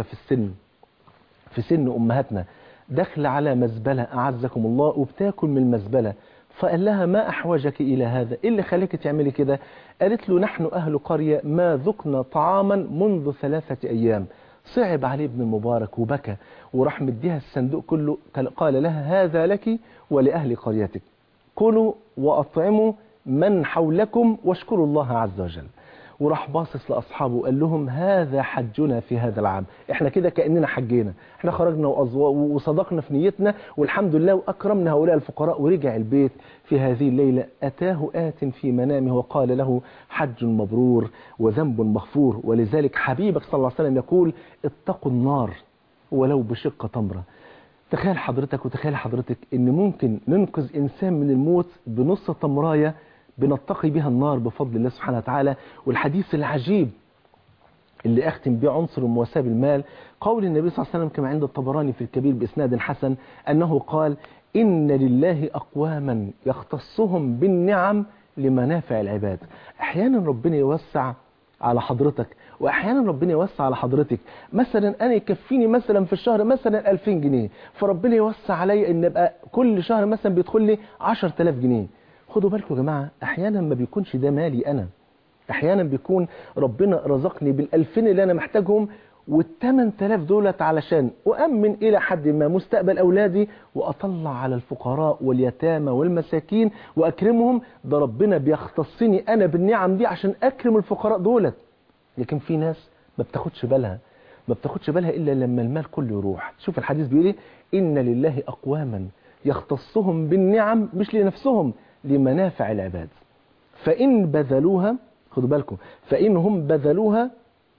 في سن أمهاتنا داخله على مزبلة أعزكم الله وبتاكل من المزبلة. فقال لها ما أحوجك إلى هذا؟ إيه اللي خليك تعملي كده؟ قالت له نحن أهل قرية ما ذقنا طعاما منذ 3 أيام. صعب عليه ابن المبارك وبكى وراح مديها الصندوق كله. قال لها هذا لك ولأهل قريتك، كلوا وأطعموا من حولكم واشكروا الله عز وجل. وراح باصص لأصحابه وقال لهم هذا حجنا في هذا العام. احنا كده كأننا حجينا، احنا خرجنا وصدقنا في نيتنا والحمد لله وأكرمنا هؤلاء الفقراء. ورجع البيت في هذه الليلة أتاه آت في منامه وقال له حج مبرور وذنب مغفور. ولذلك حبيبك صلى الله عليه وسلم يقول اتقوا النار ولو بشق تمرة. تخيل حضرتك وتخيل حضرتك ان ممكن ننقذ انسان من الموت بنص تمراية بنتقي بها النار بفضل الله سبحانه وتعالى. والحديث العجيب اللي أختم بيه عنصر مواساة بالمال قول النبي صلى الله عليه وسلم كما عند الطبراني في الكبير بإسناد حسن أنه قال إن لله أقواما يختصهم بالنعم لمنافع العباد. أحيانا ربنا يوسع على حضرتك وأحيانا ربنا يوسع على حضرتك. مثلا أنا يكفيني مثلا في الشهر مثلا 2000 جنيه، فربنا يوسع علي إن يبقى كل شهر مثلا بيدخل لي 10000 جنيه. خدوا بالكم يا جماعة، أحيانا ما بيكونش ده مالي أنا، أحيانا بيكون ربنا رزقني بال2000 اللي أنا محتاجهم وال8000 دولت علشان أؤمن إلى حد ما مستقبل أولادي وأطلع على الفقراء واليتامى والمساكين وأكرمهم. ده ربنا بيختصني أنا بالنعم دي عشان أكرم الفقراء دولت. لكن في ناس ما بتاخدش بالها إلا لما المال كله يروح. شوف الحديث بيقول إيه؟ إن لله أقواما يختصهم بالنعم مش لنفسهم لمنافع العباد، فإن بذلوها، خدوا بالكم، فإنهم بذلوها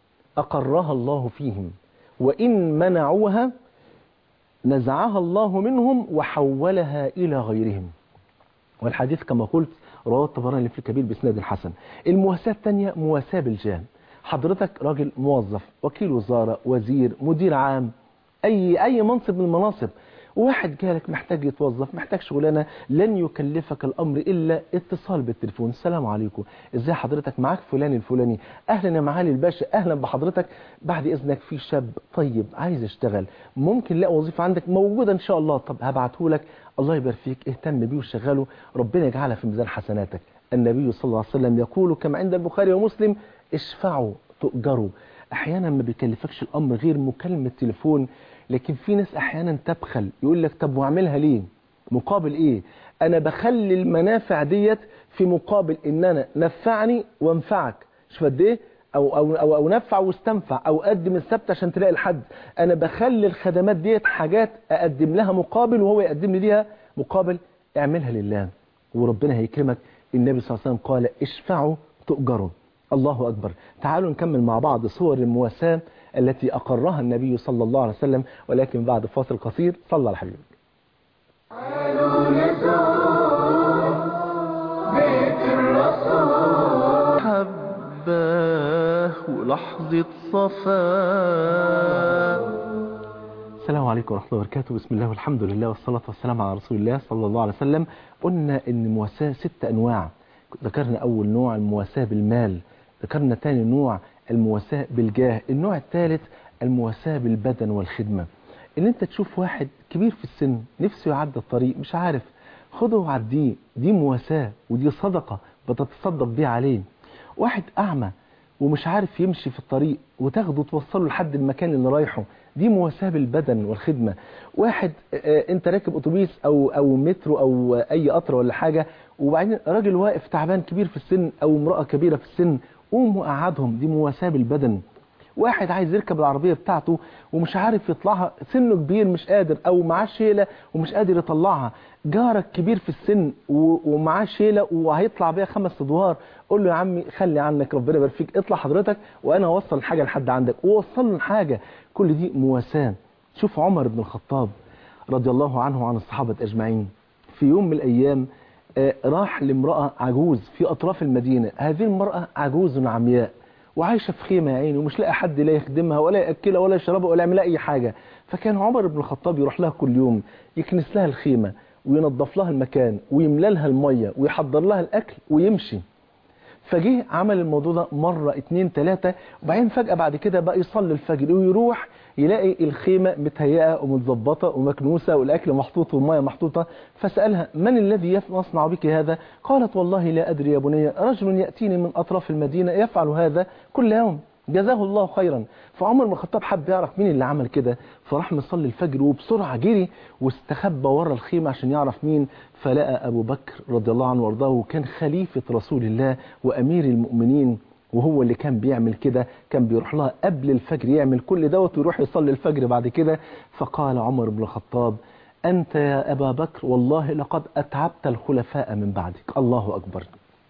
أقرها الله فيهم، وإن منعوها نزعها الله منهم وحولها إلى غيرهم. والحديث كما قلت رواه الطبراني في الكبير بإسناد حسن. المواساة الثانية مواساة بالجاه. حضرتك راجل موظف، وكيل وزارة، وزير، مدير عام، أي منصب من المناصب، واحد جالك محتاج يتوظف، محتاج شغلانه، لن يكلفك الامر الا اتصال بالتليفون. السلام عليكم، ازاي حضرتك، معاك فلان الفلاني، اهلا يا معالي الباشا، اهلا بحضرتك، بعد اذنك في شاب طيب عايز يشتغل، ممكن لا وظيفه عندك موجوده ان شاء الله، طب هبعته لك، الله يبارك فيك، اهتم بيه وشغله، ربنا يجعلها في ميزان حسناتك. النبي صلى الله عليه وسلم يقول كما عند البخاري ومسلم: اشفعوا تؤجروا. احيانا ما بيكلفكش الامر غير مكالمه تليفون، لكن في ناس احيانا تبخل، يقول لك طب واعملها ليه؟ مقابل ايه؟ انا بخلي المنافع ديت في مقابل ان انا نفعني وانفعك. شوف قد ايه؟ او نفع واستنفع، او اقدم السبت عشان تلاقي الحد. انا بخلي الخدمات ديت حاجات اقدم لها مقابل وهو يقدم لي ليها مقابل. اعملها لله وربنا هيكرمك. النبي صلى الله عليه وسلم قال: اشفعوا تؤجروا. الله أكبر. تعالوا نكمل مع بعض صور المواساة التي أقرها النبي صلى الله عليه وسلم، ولكن بعد فاصل قصير. صلى على حبيبك. تعالوا نزور بيت الرسول، حباه ولحظة صفاء. السلام عليكم ورحمة الله وبركاته. بسم الله والحمد لله والصلاة والسلام على رسول الله صلى الله عليه وسلم. قلنا إن المواساة 6 أنواع. ذكرنا أول نوع المواساة بالمال، ذكرنا ثاني نوع المواساة بالجاه، النوع الثالث المواساة بالبدن والخدمة. ان انت تشوف واحد كبير في السن نفسه يعدي الطريق مش عارف، خده وعديه، دي مواساة ودي صدقة بتتصدق بيه عليه. واحد أعمى ومش عارف يمشي في الطريق وتاخده توصله لحد المكان اللي رايحه، دي مواساة بالبدن والخدمة. واحد انت راكب اتوبيس او مترو او اي قطر ولا حاجة، وبعدين راجل واقف تعبان كبير في السن او امرأة كبيرة في السن، قوم وقعدهم، دي مواساة بالبدن. واحد عايز يركب العربية بتاعته ومش عارف يطلعها، سنه كبير مش قادر، او معاه شيلة ومش قادر يطلعها، جارك كبير في السن ومعاه شيلة وهيطلع بيها 5 ادوار، قول له يا عمي خلي عنك ربنا يبارك فيك، اطلع حضرتك وانا اوصل الحاجة لحد عندك، ووصل له الحاجة. كل دي مواساة. شوف عمر بن الخطاب رضي الله عنه وعن الصحابة اجمعين، في يوم من الايام راح لامرأة عجوز في اطراف المدينة. هذه المرأة عجوز عمياء وعايشة في خيمة يا عيني، ومش لاقي حد لا يخدمها ولا يأكلها ولا يشربها ولا يعمل أي حاجة. فكان عمر بن الخطاب يروح لها كل يوم، يكنس لها الخيمة وينظف لها المكان ويملى لها المية ويحضر لها الأكل ويمشي. فجه عمل الموضوع ده مرة 2 3، وبعدين فجأة بعد كده بقى يصلي الفجر ويروح يلاقي الخيمة متهيئة ومتظبطة ومكنوسة والأكل محطوط والمية محطوطة. فسألها: من الذي يصنع بك هذا؟ قالت: والله لا أدري يا بني، رجل يأتيني من أطراف المدينة يفعل هذا كل يوم، جزاه الله خيرا. فعمر بن الخطاب حب يعرف مين اللي عمل كده، فراح مصلي الفجر وبسرعة جري واستخبى ورا الخيمة عشان يعرف مين. فلقى أبو بكر رضي الله عنه وارضاه، وكان خليفة رسول الله وأمير المؤمنين، وهو اللي كان بيعمل كده، كان بيروح لها قبل الفجر يعمل كل دوت ويروح يصلي الفجر بعد كده. فقال عمر بن الخطاب: أنت يا أبا بكر والله لقد أتعبت الخلفاء من بعدك. الله أكبر.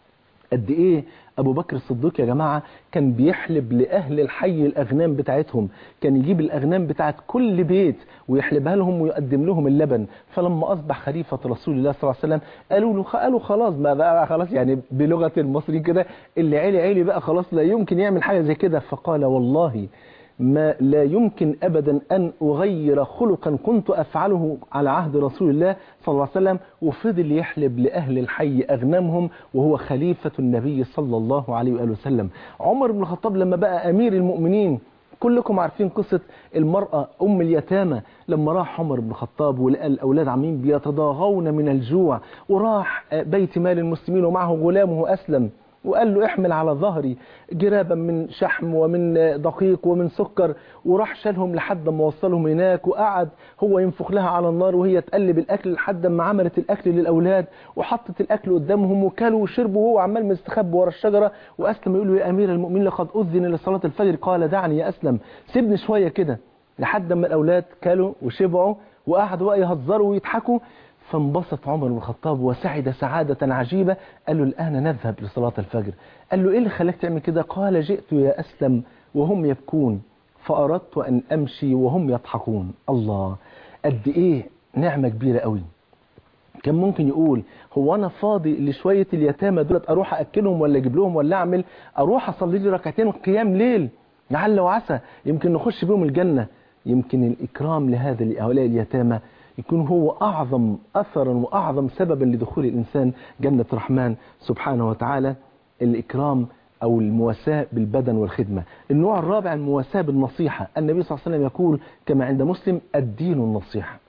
قد ايه ابو بكر الصديق يا جماعة كان بيحلب لاهل الحي الاغنام بتاعتهم، كان يجيب الاغنام بتاعت كل بيت ويحلبها لهم ويقدم لهم اللبن. فلما اصبح خليفة رسول الله صلى الله عليه وسلم قالوا خلاص ما بقى، خلاص يعني بلغة المصري كده، اللي عيلي بقى خلاص لا يمكن يعمل حاجة زي كده. فقال: والله ما لا يمكن أبدا أن أغير خلقا كنت أفعله على عهد رسول الله صلى الله عليه وسلم. وفضل يحلب لأهل الحي أغنامهم وهو خليفة النبي صلى الله عليه وآله وسلم. عمر بن الخطاب لما بقى أمير المؤمنين، كلكم عارفين قصة المرأة أم اليتامى، لما راح عمر بن الخطاب ولقى الأولاد عاملين بيتضاغون من الجوع، وراح بيت مال المسلمين ومعه غلامه أسلم، وقال له: احمل على ظهري جرابا من شحم ومن دقيق ومن سكر، وراح شالهم لحد ما وصلهم هناك، وقعد هو ينفخ لها على النار وهي تقلب الأكل لحد ما عملت الأكل للأولاد وحطت الأكل قدامهم وكلوا وشربوا، وهو عمال مستخبي ورا الشجرة. وأسلم يقول له: يا أمير المؤمنين لقد أذن لصلاة الفجر. قال: دعني يا أسلم، سيبني شوية كده، لحد ما الأولاد كلوا وشبعوا وقعدوا بقى يهزروا ويضحكوا. فانبسط عمر بن الخطاب وسعد سعادة عجيبة. قال له: الآن نذهب لصلاة الفجر. قال له: إيه اللي خلاك تعمل كده؟ قال: جئت يا أسلم وهم يبكون فأردت أن أمشي وهم يضحكون. الله، قد إيه نعمة كبيرة قوي كان ممكن يقول هو انا فاضي لشويه اليتامى دولت اروح اكلهم ولا اجيب لهم ولا اعمل، اروح اصلي لي ركعتين قيام ليل لعل وعسى يمكن نخش بهم الجنه. يمكن الاكرام هؤلاء اليتامى يكون هو اعظم اثرا واعظم سببا لدخول الانسان جنه الرحمن سبحانه وتعالى. الاكرام او المواساه بالبدن والخدمه. النوع الرابع المواساه بالنصيحه. النبي صلى الله عليه وسلم يقول كما عند مسلم الدين النصيحه.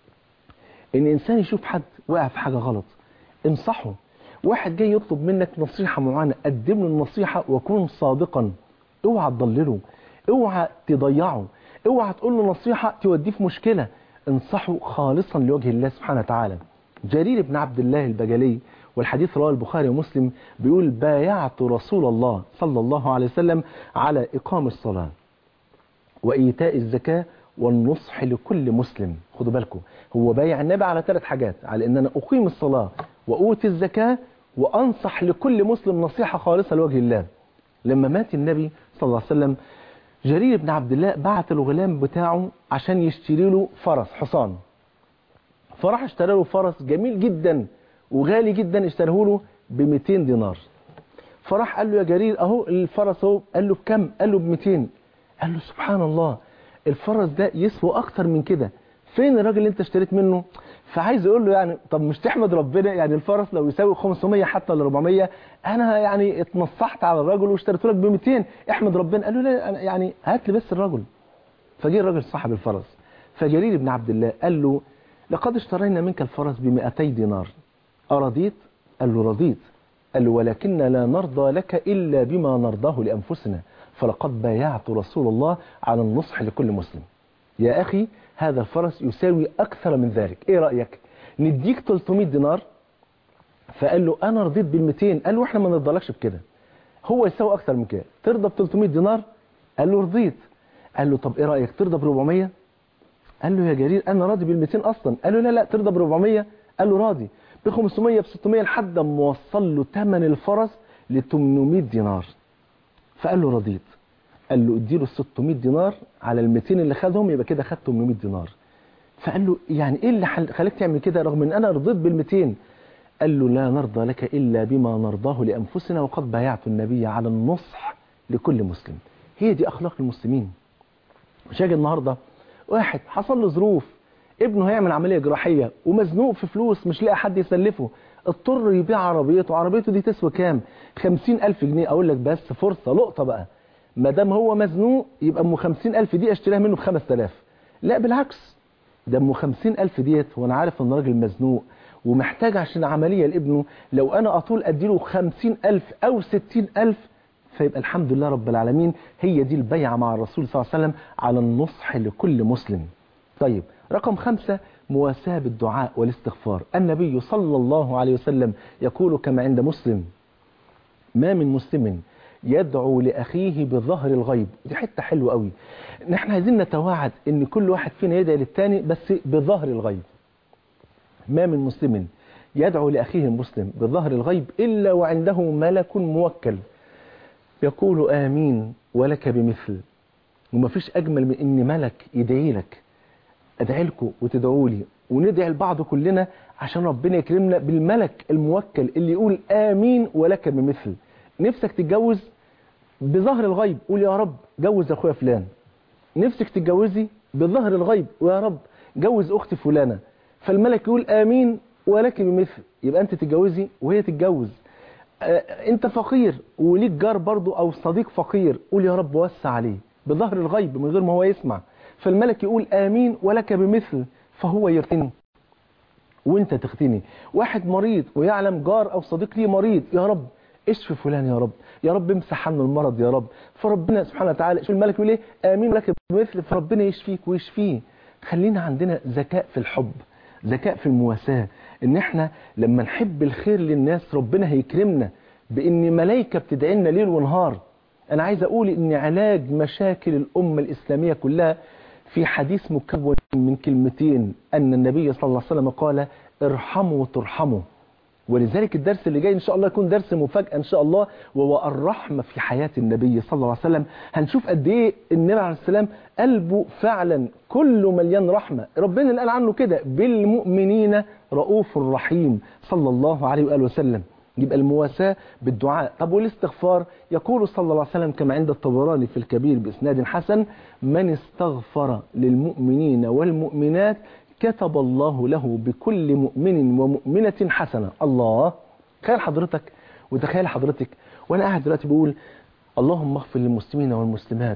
ان انسان يشوف حد واقع في حاجه غلط انصحه. واحد جاي يطلب منك نصيحه معينه قدم له النصيحه وكون صادقا. اوعى تضلله، اوعى تضيعه، اوعى تقول له نصيحه توديه في مشكله. انصحه خالصا لوجه الله سبحانه وتعالى. جرير بن عبد الله البجلي والحديث رواه البخاري ومسلم بيقول بايعت رسول الله صلى الله عليه وسلم على إقام الصلاة وإيتاء الزكاة والنصح لكل مسلم. خدوا بالكم، هو بايع النبي على 3 حاجات، على ان انا اقيم الصلاة واؤتي الزكاة وانصح لكل مسلم نصيحة خالصة لوجه الله. لما مات النبي صلى الله عليه وسلم جرير بن عبد الله بعت الغلام بتاعه عشان يشتري له فرس حصان، فراح اشترى له فرس جميل جدا وغالي جدا، اشتريه له ب 200 دينار. فراح قال له يا جرير اهو الفرس اهو. قال له بكم؟ قال له ب 200. قال له سبحان الله الفرس ده يسوى اكتر من كده، فين الراجل اللي انت اشتريت منه؟ فعايز يقول له يعني طب مش تحمد ربنا؟ يعني الفرس لو يساوي 500 حتى ولا 400 انا يعني اتنصحت على الراجل واشتريته لك ب 200، احمد ربنا. قال له لا يعني هات لي بس الراجل. فجه الراجل صاحب الفرس، فجرير بن عبد الله قال له لقد اشترينا منك الفرس ب 200 دينار أرضيت؟ قال له رضيت. قال له ولكن لا نرضى لك إلا بما نرضاه لأنفسنا، فلقد بايعت رسول الله على النصح لكل مسلم. يا أخي هذا الفرس يساوي أكثر من ذلك، إيه رأيك؟ نديك 300 دينار. فقال له أنا رضيت بال200. قال له إحنا ما نرضالكش بكده، هو يساوي أكثر من كده، ترضى ب 300 دينار؟ قال له رضيت. قال له طب إيه رأيك ترضى ب 400؟ قال له يا جرير أنا راضي بال200 أصلا. قال له لا ترضى ب 400؟ قال له راضي. ب 500 ب 600 لحد ما وصل له ثمن الفرس ل 800 دينار. فقال له رضيت. قال له اديله 600 دينار على ال 200 اللي خدهم، يبقى كده خد 800 دينار. فقال له يعني ايه اللي خليك تعمل كده رغم ان انا رضيت بال 200؟ قال له لا نرضى لك الا بما نرضاه لانفسنا وقد بايعت النبي على النصح لكل مسلم. هي دي اخلاق المسلمين. مش هاجي النهارده واحد حصل له ظروف، ابنه هيعمل عملية جراحية ومزنوق في فلوس مش لاقي حد يسلفه، اضطر يبيع عربيته دي تسوى كام؟ 50,000 جنيه. اقول لك بس فرصة لقطة بقى، ما دام هو مزنوق يبقى ام 50,000 دي اشتريها منه ب 5000. لا بالعكس، ده ام 50,000 ديت وانا عارف ان راجل مزنوق ومحتاج عشان عملية لابنه، لو انا اطول اديله 50,000 او 60,000 فيبقى الحمد لله رب العالمين. هي دي البيعة مع الرسول صلى الله عليه وسلم على النصح لكل مسلم. طيب رقم 5 مواساة بالدعاء والاستغفار. النبي صلى الله عليه وسلم يقول كما عند مسلم ما من مسلم يدعو لأخيه بظهر الغيب. دي حتة حلوة قوي، نحن عايزين نتواعد ان كل واحد فينا يدعي للتاني بس بظهر الغيب. ما من مسلم يدعو لأخيه المسلم بظهر الغيب إلا وعنده ملك موكل يقول آمين ولك بمثل. ومفيش أجمل من إن ملك يدعي لك. أدعي لكم وتدعوا لي وندعي لبعض كلنا عشان ربنا يكرمنا بالملك الموكل اللي يقول آمين ولك بمثل. نفسك تتجوز بظهر الغيب قول يا رب جوز أخويا فلان. نفسك تتجوزي بظهر الغيب ويا رب جوز أختي فلانة. فالملك يقول آمين ولك بمثل، يبقى أنت تتجوزي وهي تتجوز. أنت فقير وليك جار برضو أو صديق فقير قول يا رب وسع عليه بظهر الغيب من غير ما هو يسمع. فالملك يقول آمين ولك بمثل فهو يرتني وانت تختني. واحد مريض ويعلم جار أو صديق ليه مريض يا رب اشفي فلان يا رب، يا رب امسح عنه المرض يا رب. فربنا سبحانه وتعالى شو الملك يقول ايه؟ آمين ولك بمثل، فربنا يشفيك ويشفيه. خلينا عندنا ذكاء في الحب، ذكاء في المواساة، ان احنا لما نحب الخير للناس ربنا هيكرمنا بان ملائكة بتدعي لنا ليل ونهار. انا عايز اقول ان علاج مشاكل الامة الاسلامية كلها في حديث مكون من كلمتين، ان النبي صلى الله عليه وسلم قال ارحموا ترحموا ولذلك الدرس اللي جاي ان شاء الله يكون درس مفاجأة ان شاء الله، وهو الرحمة في حياة النبي صلى الله عليه وسلم. هنشوف قد ايه النبي عليه السلام قلبه فعلا كله مليان رحمة. ربنا اللي قال عنه كده بالمؤمنين رؤوف رحيم صلى الله عليه وآله وسلم. يبقى المواساة بالدعاء. طب والاستغفار؟ يقول صلى الله عليه وسلم كما عند الطبراني في الكبير بإسناد حسن: من استغفر للمؤمنين والمؤمنات كتب الله له بكل مؤمن ومؤمنة حسنة. الله، تخيل حضرتك وتخيل حضرتك وانا قاعد دلوقتي بقول اللهم اغفر للمسلمين والمسلمات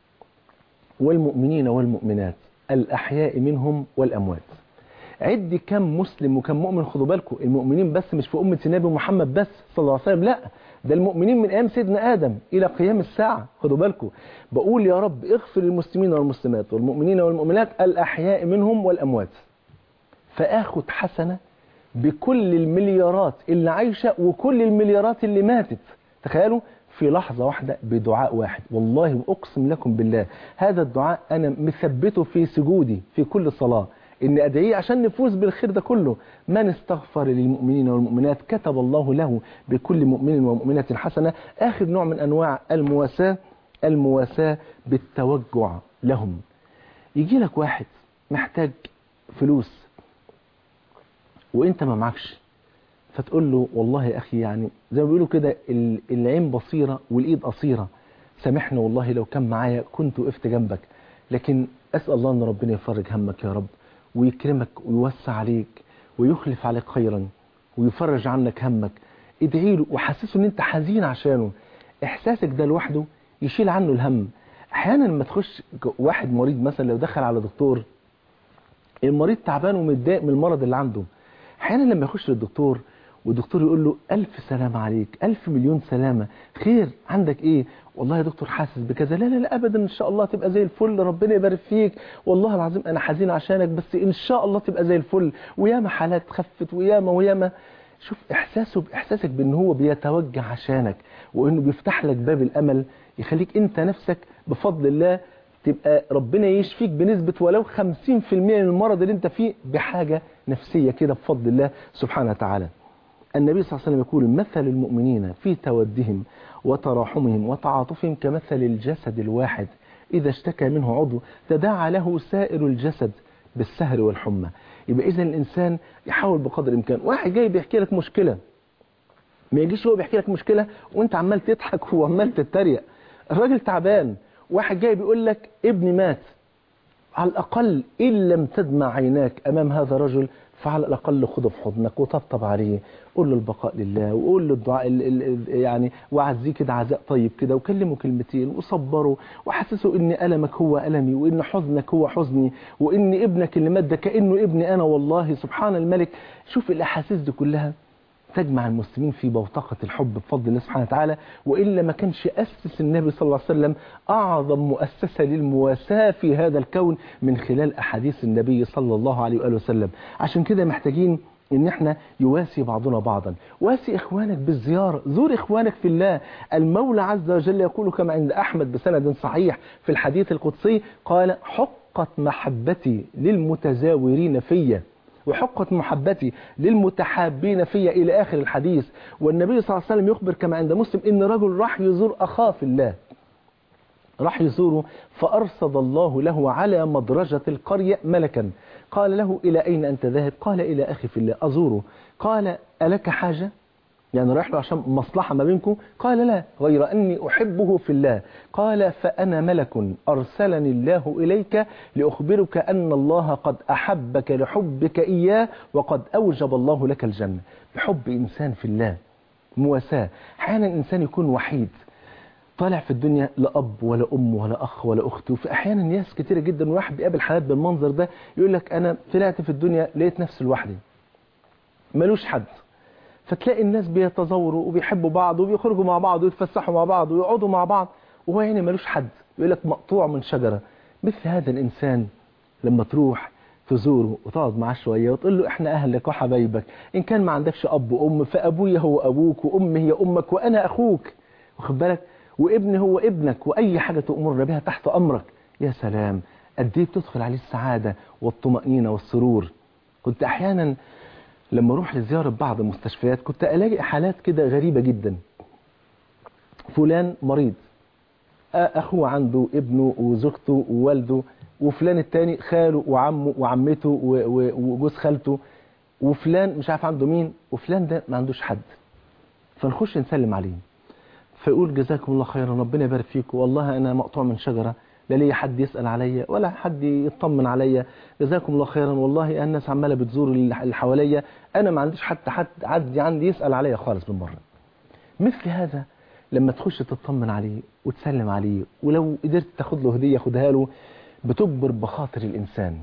والمؤمنين والمؤمنات الأحياء منهم والأموات. عد كم مسلم وكم مؤمن. خدوا بالكم المؤمنين بس مش في أمة النبي محمد بس صلى الله عليه وسلم، لا، ده المؤمنين من أيام سيدنا آدم إلى قيام الساعة. خدوا بالكم، بقول يا رب اغفر للمسلمين والمسلمات والمؤمنين والمؤمنات الأحياء منهم والأموات، فآخد حسنة بكل المليارات اللي عايشة وكل المليارات اللي ماتت. تخيلوا في لحظة واحدة بدعاء واحد. والله وأقسم لكم بالله هذا الدعاء أنا مثبته في سجودي في كل صلاة، إن أدعيه عشان نفوز بالخير ده كله. من استغفر للمؤمنين والمؤمنات كتب الله له بكل مؤمن ومؤمنة حسنة. آخر نوع من أنواع المواساة، المواساة بالتوجع لهم. يجي لك واحد محتاج فلوس وإنت ما معكش، فتقول له والله يا أخي يعني زي ما بيقولوا كده العين بصيرة والإيد قصيرة، سامحني والله لو كان معايا كنت وقفت جنبك، لكن أسأل الله أن ربنا يفرج همك يا رب ويكرمك ويوسع عليك ويخلف عليك خيرا ويفرج عنك همك. ادعي له وحسسه ان انت حزين عشانه. احساسك ده لوحده يشيل عنه الهم. احيانا لما تخش واحد مريض مثلا، لو دخل على دكتور المريض تعبان ومتضايق من المرض اللي عنده، احيانا لما يخش للدكتور والدكتور يقول له ألف سلامة عليك، 1000 مليون سلامة، خير عندك ايه؟ والله يا دكتور حاسس بكذا. لا لا لا ابدا، ان شاء الله تبقى زي الفل، ربنا يبارك فيك، والله العظيم انا حزين عشانك بس ان شاء الله تبقى زي الفل، وياما حالات خفت وياما. شوف احساسه باحساسك بان هو بيتوجع عشانك وانه بيفتح لك باب الامل، يخليك انت نفسك بفضل الله تبقى ربنا يشفيك بنسبة ولو 50% من المرض اللي انت فيه بحاجة نفسية كده بفضل الله سبحانه وتعالى. النبي صلى الله عليه وسلم يقول: مثل المؤمنين في تودهم وتراحمهم وتعاطفهم كمثل الجسد الواحد إذا اشتكى منه عضو تداعى له سائر الجسد بالسهر والحمى. يبقى إذا الإنسان يحاول بقدر الإمكان. واحد جاي بيحكي لك مشكلة، ما يجيش هو بيحكي لك مشكلة وانت عمال تضحك وعمال تتريق. الراجل تعبان. واحد جاي بيقول لك ابني مات، على الأقل إن لم تدمع عيناك أمام هذا الرجل فعلى الأقل خده في حضنك وطبطب عليه، قول له البقاء لله، وقول له الدعاء يعني وعزيه كده عزاء طيب كده، وكلمه كلمتين وصبره وحسسه إن ألمك هو ألمي وإن حزنك هو حزني وإن ابنك اللي مات ده كأنه ابني أنا والله. سبحان الملك. شوف الأحاسيس دي كلها تجمع المسلمين في بوتقة الحب بفضل الله سبحانه وتعالى. وإلا ما كانش أسس النبي صلى الله عليه وسلم أعظم مؤسسة للمواساة في هذا الكون من خلال أحاديث النبي صلى الله عليه وآله وسلم. عشان كده محتاجين إن احنا يواسي بعضنا بعضا. واسي إخوانك بالزيارة، زور إخوانك في الله. المولى عز وجل يقول كما عند أحمد بسند صحيح في الحديث القدسي قال: حقت محبتي للمتزاورين فيا وحقت محبتي للمتحابين فيا، إلى آخر الحديث. والنبي صلى الله عليه وسلم يخبر كما عند مسلم إن رجل راح يزور أخاه في الله، راح يزوره فأرصد الله له على مدرجة القرية ملكا، قال له: إلى أين أنت ذاهب؟ قال: إلى أخي في الله أزوره. قال: ألك حاجة؟ يعني رايح له عشان مصلحة ما بينكم؟ قال: لا، غير أني أحبه في الله. قال: فأنا ملك أرسلني الله إليك لأخبرك أن الله قد أحبك لحبك إياه وقد أوجب الله لك الجنة. بحب إنسان في الله، مواساة. أحيانا إنسان يكون وحيد طالع في الدنيا لا أب ولا أم ولا أخ ولا أخت. وفي أحيانا ناس كتيرة جدا وواحد بيقابل حالات بالمنظر ده يقول لك أنا طلعت في الدنيا لقيت نفسي لوحدي ملوش حد. فتلاقي الناس بيتزوروا وبيحبوا بعض وبيخرجوا مع بعض ويتفسحوا مع بعض ويقعدوا مع بعض وهو يعني ملوش حد، يقول لك مقطوع من شجرة. مثل هذا الإنسان لما تروح تزوره وتقعد معاه شوية وتقول له إحنا أهلك وحبايبك، إن كان ما عندكش أب وأم فأبويا هو أبوك وأمي هي أمك وأنا أخوك، واخد بالك، وابني هو ابنك، وأي حاجة تأمرنا بها تحت أمرك. يا سلام، قد إيه بتدخل عليه السعادة والطمأنينة والسرور. كنت أحيانا لما اروح لزيارة بعض المستشفيات كنت الاقي حالات كده غريبة جدا. فلان مريض، اخوه عنده ابنه وزوجته ووالده، وفلان التاني خاله وعمه وعمته وجوز خالته، وفلان مش عارف عنده مين، وفلان ده ما عندوش حد. فنخش نسلم عليه، فيقول جزاكم الله خيرا، ربنا يبارك فيكم، والله انا مقطوع من شجره، لا ليا حد يسال عليا ولا حد يطمن عليا، جزاكم الله خيرا، والله الناس عماله بتزور اللي حواليا، انا ما عنديش حد عندي يسال عليا خالص من بره. مثل هذا لما تخش تطمن عليه وتسلم عليه، ولو قدرت تاخد له هديه خدها له، بتجبر بخاطر الانسان.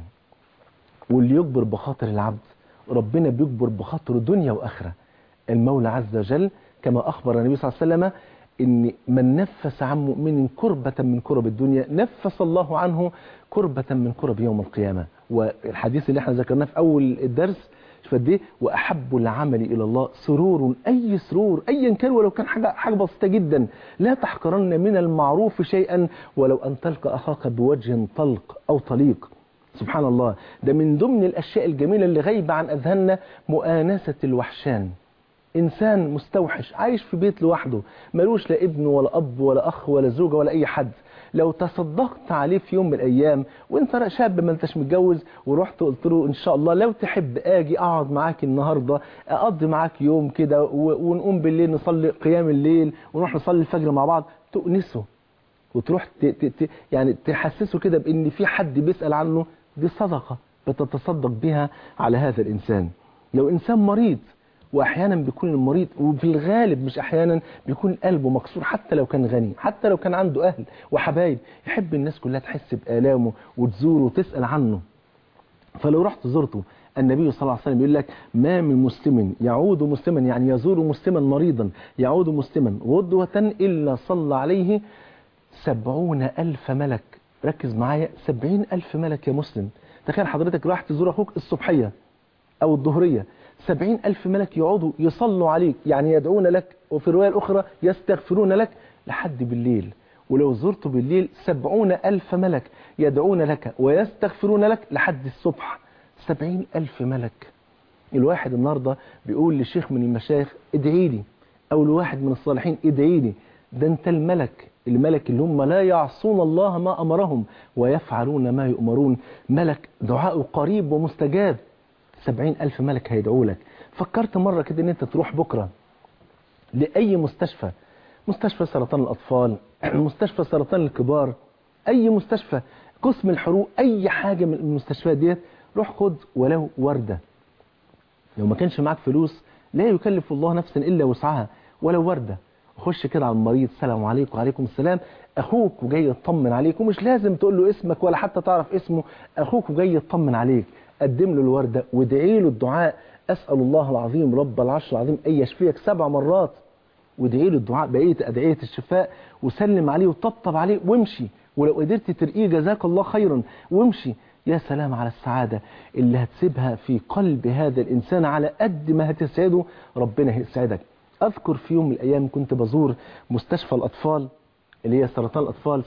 واللي يجبر بخاطر العبد ربنا بيجبر بخاطره دنيا واخره. المولى عز وجل كما اخبر النبي صلى الله عليه وسلم ان من نفس عن مؤمن كربة من كرب الدنيا نفس الله عنه كربة من كرب يوم القيامة. والحديث اللي احنا ذكرناه في اول الدرس شوف قد ايه، واحب العمل الى الله سرور، اي سرور ايا كان، ولو كان حاجه بسيطه جدا، لا تحقرن من المعروف شيئا ولو ان تلقى اخاك بوجه طلق او طليق. سبحان الله، ده من ضمن الاشياء الجميله اللي غايبه عن اذهاننا مؤانسه الوحشان. إنسان مستوحش عايش في بيت لوحده، ملوش لا ابن ولا أب ولا أخ ولا زوجة ولا أي حد، لو تصدقت عليه في يوم من الأيام وانت شاب ما انتش متجوز، ورحت قلت له إن شاء الله لو تحب آجي أقعد معاك النهاردة، أقضي معاك يوم كده ونقوم بالليل نصلي قيام الليل ونروح نصلي الفجر مع بعض، تؤنسه وتروح يعني تحسسه كده بأن في حد بيسأل عنه، دي صدقة بتتصدق بها على هذا الإنسان. لو إنسان مريض، واحيانا بيكون المريض، وفي الغالب مش احيانا، بيكون قلبه مكسور، حتى لو كان غني، حتى لو كان عنده اهل وحبايب، يحب الناس كلها تحس بآلامه وتزوره وتسأل عنه. فلو رحت زرته، النبي صلى الله عليه وسلم يقول لك ما من مسلم يعود مسلما، يعني يزور مسلما مريضا، يعود مسلما غدوة إلا صلى عليه 70,000 ملك. ركز معايا، 70,000 ملك يا مسلم. تخيل حضرتك راح تزور اخوك الصبحية او الظهرية، 70,000 ملك يقعدوا يصلوا عليك، يعني يدعون لك، وفي الرواية الأخرى يستغفرون لك لحد بالليل. ولو زرت بالليل 70,000 ملك يدعون لك ويستغفرون لك لحد الصبح. 70,000 ملك. الواحد النهاردة بيقول لشيخ من المشايخ ادعي لي، أو لواحد من الصالحين ادعي لي، ده انت الملك اللي هم لا يعصون الله ما أمرهم ويفعلون ما يؤمرون. ملك دعاء قريب ومستجاب. 70,000 ملك هيدعوا لك. فكرت مرة كده ان انت تروح بكرة لأي مستشفى، مستشفى سرطان الأطفال، مستشفى سرطان الكبار، أي مستشفى، قسم الحروق، أي حاجة من المستشفيات ديت، روح خد ولو وردة. لو ما كانش معاك فلوس لا يكلف الله نفسا إلا وسعها، ولو وردة. خش كده على المريض، السلام عليكم. وعليكم السلام. أخوك وجاي يطمن عليك، ومش لازم تقول له اسمك ولا حتى تعرف اسمه، أخوك وجاي يطمن عليك، قدم له الوردة وادعي له الدعاء، أسأل الله العظيم رب العرش العظيم أن يشفيك 7 مرات، وادعي له الدعاء بقية أدعية الشفاء، وسلم عليه وطبطب عليه وامشي. ولو قدرت ترقيه جزاك الله خيرا وامشي. يا سلام على السعادة اللي هتسيبها في قلب هذا الإنسان، على قد ما هتسعده ربنا هيسعدك. أذكر في يوم من الأيام كنت بزور مستشفى الأطفال اللي هي سرطان الأطفال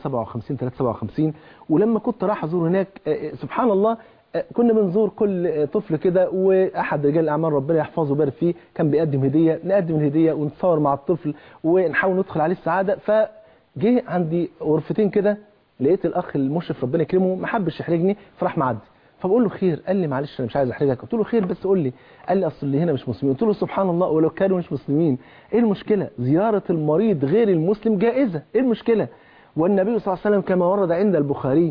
57 ولما كنت راح أزور هناك سبحان الله، كنا بنزور كل طفل كده، واحد رجال الاعمال ربنا يحفظه ويبارك فيه كان بيقدم هديه، نقدم الهديه ونتصور مع الطفل ونحاول ندخل عليه السعاده. فجه عندي غرفتين كده، لقيت الاخ المشرف ربنا يكرمه ما حبش يحرجني، فراح معدي. فبقول له خير، قال لي معلش انا مش عايز احرجك. قلت له خير بس قول لي. قال لي اصل اللي هنا مش مسلمين. قلت له سبحان الله، ولو كانوا مش مسلمين ايه المشكله؟ زياره المريض غير المسلم جائزه، ايه المشكله؟ والنبي صلى الله عليه وسلم كما ورد عند البخاري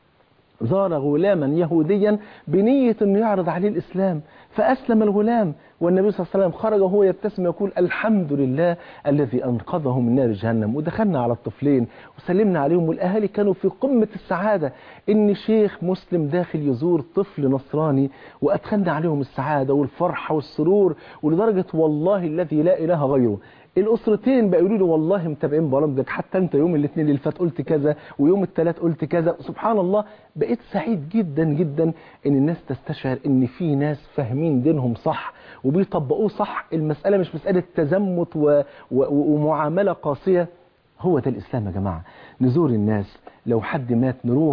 زار غلاما يهوديا بنية أنه يعرض عليه الإسلام، فأسلم الغلام، والنبي صلى الله عليه وسلم خرج وهو يبتسم يقول الحمد لله الذي أنقذه من نار جهنم. ودخلنا على الطفلين وسلمنا عليهم، والأهالي كانوا في قمة السعادة إن شيخ مسلم داخل يزور طفل نصراني، وأدخلنا عليهم السعادة والفرحة والسرور، ولدرجة والله الذي لا إله غيره الأسرتين بقى يقولوا لي والله متابعين برامجك، حتى أنت يوم الاثنين اللي فات قلت كذا، ويوم الثلاث قلت كذا. سبحان الله، بقيت سعيد جدا جدا إن الناس تستشعر إن في ناس فاهمين دينهم صح وبيطبقوه صح. المسألة مش مسألة تزمت ومعاملة قاسية. هو ده الإسلام يا جماعة. نزور الناس، لو حد مات نروح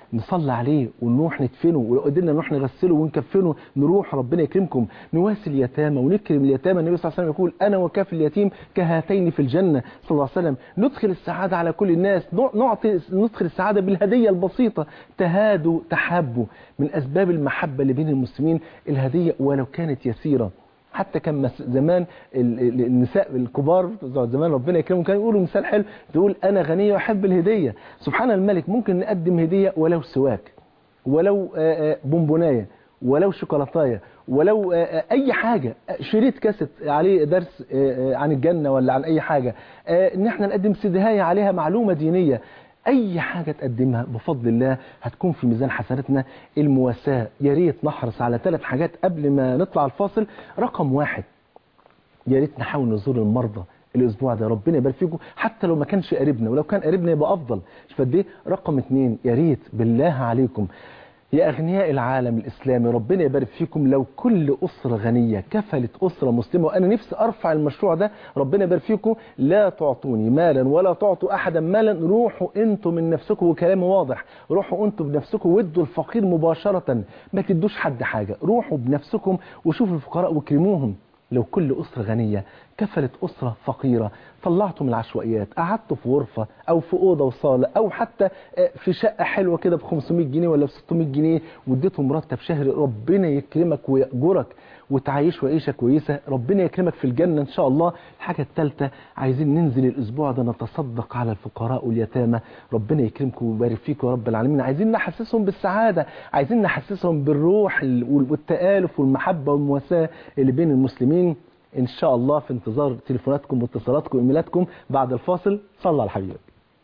نصلي عليه ونروح ندفنه، ولو قدرنا نروح نغسله ونكفنه نروح ربنا يكرمكم نواسي اليتامى ونكرم اليتامى. النبي صلى الله عليه وسلم يقول انا وكافل اليتيم كهاتين في الجنه صلى الله عليه وسلم. ندخل السعاده على كل الناس، ندخل السعاده بالهديه البسيطه. تهادوا تحابوا، من اسباب المحبه اللي بين المسلمين الهديه ولو كانت يسيره. حتى كان زمان النساء الكبار زمان ربنا يكرمهم كانوا يقولوا مثال حلو، تقول انا غنيه واحب الهديه. سبحان الملك، ممكن نقدم هديه ولو سواك، ولو بونبونايه، ولو شوكولاتايه، ولو اي حاجه، شريط كاسيت عليه درس عن الجنه ولا عن اي حاجه، ان احنا نقدم سيديهايه عليها معلومه دينيه. اي حاجه تقدمها بفضل الله هتكون في ميزان حسناتنا. المواساه، يا ريت نحرص على 3 حاجات قبل ما نطلع الفاصل. رقم 1، يا ريت نحاول نزور المرضى الاسبوع ده، ربنا يبارك فيكم، حتى لو ما كانش قريبنا، ولو كان قريبنا يبقى افضل. مش قد ايه. رقم 2، يا ريت بالله عليكم يا أغنياء العالم الإسلامي، ربنا يبارك فيكم، لو كل أسرة غنية كفلت أسرة مسلمة، وأنا نفسي أرفع المشروع ده، ربنا يبارك فيكم، لا تعطوني مالا ولا تعطوا أحدا مالا، روحوا أنتم من نفسكم، وكلامي واضح، روحوا أنتم بنفسكم وادوا الفقير مباشرة، ما تدوش حد حاجة، روحوا بنفسكم وشوفوا الفقراء واكرموهم. لو كل أسرة غنية كفلت أسرة فقيرة، طلعتوا من العشوائيات، قعدتوا في غرفة أو في أوضة وصالة أو حتى في شقة حلوة كده ب 500 جنيه ولا ب 600 جنيه واديتهم مرتب شهري، ربنا يكرمك ويأجرك وتعيش وعيشة كويسة، ربنا يكرمك في الجنة إن شاء الله. الحاجة الثالثة، عايزين ننزل الأسبوع ده نتصدق على الفقراء واليتامى، ربنا يكرمكم ويبارك فيكم يا رب العالمين. عايزين نحسسهم بالسعادة، عايزين نحسسهم بالروح والتآلف والمحبة والمواساة اللي بين المسلمين. إن شاء الله في انتظار تليفوناتكم واتصالاتكم وإيميلاتكم بعد الفاصل. صلى على حبيبك.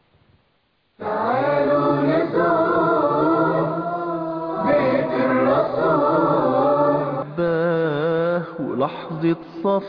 تعالوا نزور بيت الرسول، ولحظة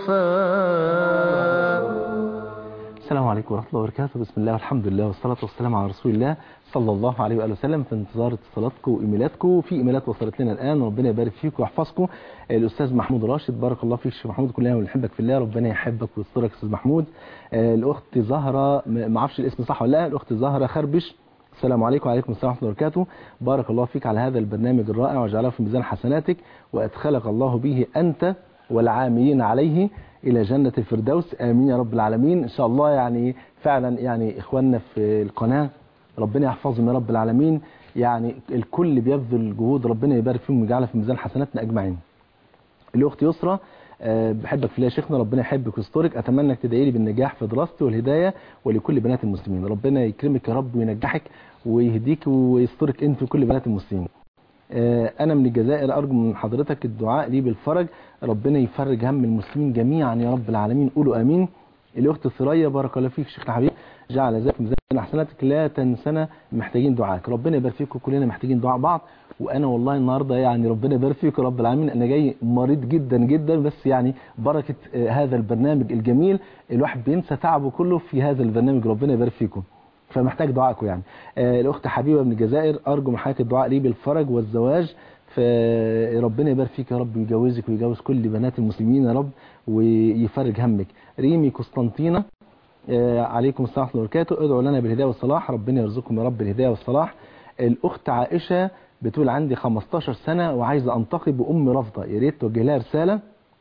صفاء. السلام عليكم ورحمة الله وبركاته. بسم الله والحمد لله والصلاة والسلام على رسول الله صلى الله عليه وآله وسلم. في انتظار اتصالاتكم وإيميلاتكم. في إيميلات وصلت لنا الآن، ربنا يبارك فيكم ويحفظكم. الأستاذ محمود راشد، بارك الله فيك شيخ محمود، كلنا بنحبك في الله، ربنا يحبك ويسترك أستاذ محمود. الأخت زهرة، ما اعرفش الاسم صح ولا لا، الأخت زهرة خربش، السلام عليكم. وعليكم السلام ورحمة الله وبركاته. بارك الله فيك على هذا البرنامج الرائع، وجعله في ميزان حسناتك، وأدخلك الله به أنت والعاملين عليه إلى جنة الفردوس، آمين يا رب العالمين. إن شاء الله يعني فعلا يعني إخواننا في القناة ربنا يحفظهم يا رب العالمين، يعني الكل بيبذل جهود، ربنا يبارك فيهم ويجعلها في ميزان حسناتنا أجمعين. الأخت يسرى، بحبك في الله يا شيخنا، ربنا يحبك ويسترك، أتمنى انك تدعي لي بالنجاح في دراستي والهداية ولكل بنات المسلمين، ربنا يكرمك يا رب وينجحك ويهديك ويسترك أنت وكل بنات المسلمين. أنا من الجزائر، أرجو من حضرتك الدعاء لي بالفرج، ربنا يفرج هم المسلمين جميعا يا رب العالمين، قولوا آمين. الأخت ثريا، بارك الله فيك شيخنا حبيبي، جعل ذلك ميزان حسناتك، لا تنسنا، محتاجين دعائك، ربنا يبارك فيكم، كلنا محتاجين دعاء بعض. وانا والله النهارده يعني ربنا يبارك فيكم يا رب العالمين، انا جاي مريض جدا جدا، بس يعني بركه هذا البرنامج الجميل الواحد بينسى تعبه كله في هذا البرنامج، ربنا يبارك فيكم، فمحتاج دعائكم يعني. الاخت حبيبه من الجزائر، ارجو من حضرتك الدعاء لي بالفرج والزواج، فربنا يبارك فيك يا رب، ويجوزك ويجوز كل بنات المسلمين يا رب ويفرج همك. ريمي قسطنطينه، عليكم السلام ورحمه الله وبركاته، ادعوا لنا بالهدايه والصلاح، ربنا يرزقكم يا رب الهدايه والصلاح. الاخت عائشه بتقول عندي 15 سنه وعايزه انتقب وامي رافضه، يا ريت توجه لها رساله،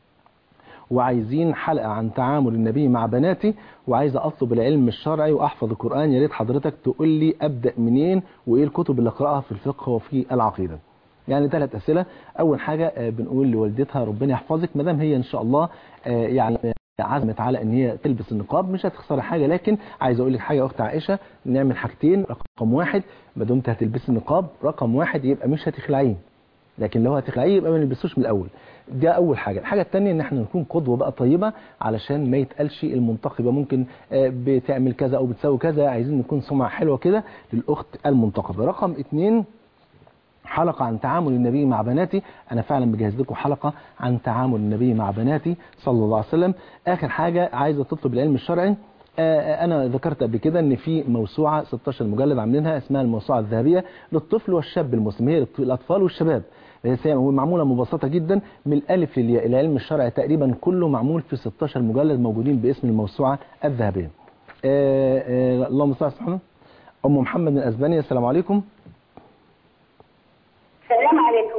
وعايزين حلقه عن تعامل النبي مع بناتي، وعايزه اطلب العلم الشرعي واحفظ القران، يا ريت حضرتك تقول لي ابدا منين وايه الكتب اللي اقراها في الفقه وفي العقيده. يعني 3 اسئله. اول حاجه بنقول لوالدتها ربنا يحفظك، ما دام هي ان شاء الله يعني عزمت على ان هي تلبس النقاب مش هتخسر حاجه، لكن عايز اقول لك حاجه يا اخت عائشه، نعمل حاجتين. رقم 1، ما دمت هتلبسي النقاب، رقم 1 يبقى مش هتخلعيه، لكن لو هتخلعيه يبقى ما نلبسوش من الاول، ده اول حاجه. الحاجه الثانيه ان احنا نكون قدوه بقى طيبه، علشان ما يتقالش المنتقبه ممكن بتعمل كذا او بتسوي كذا، عايزين نكون سمعه حلوه كده للاخت المنتقبه. رقم 2، حلقة عن تعامل النبي مع بناتي، أنا فعلا بجهز لكم حلقة عن تعامل النبي مع بناتي صلى الله عليه وسلم. آخر حاجة، عايزة تطلب العلم الشرعي، أنا ذكرت قبل كده إن في موسوعة 16 مجلد عاملينها اسمها الموسوعة الذهبية للطفل والشاب المسلم، هي للأطفال والشباب، هي معمولة مبسطة جدا من الألف للياء، العلم الشرعي تقريبا كله معمول في 16 مجلد موجودين باسم الموسوعة الذهبية. اللهم صل على محمد. أم محمد من أسبانيا، السلام عليكم.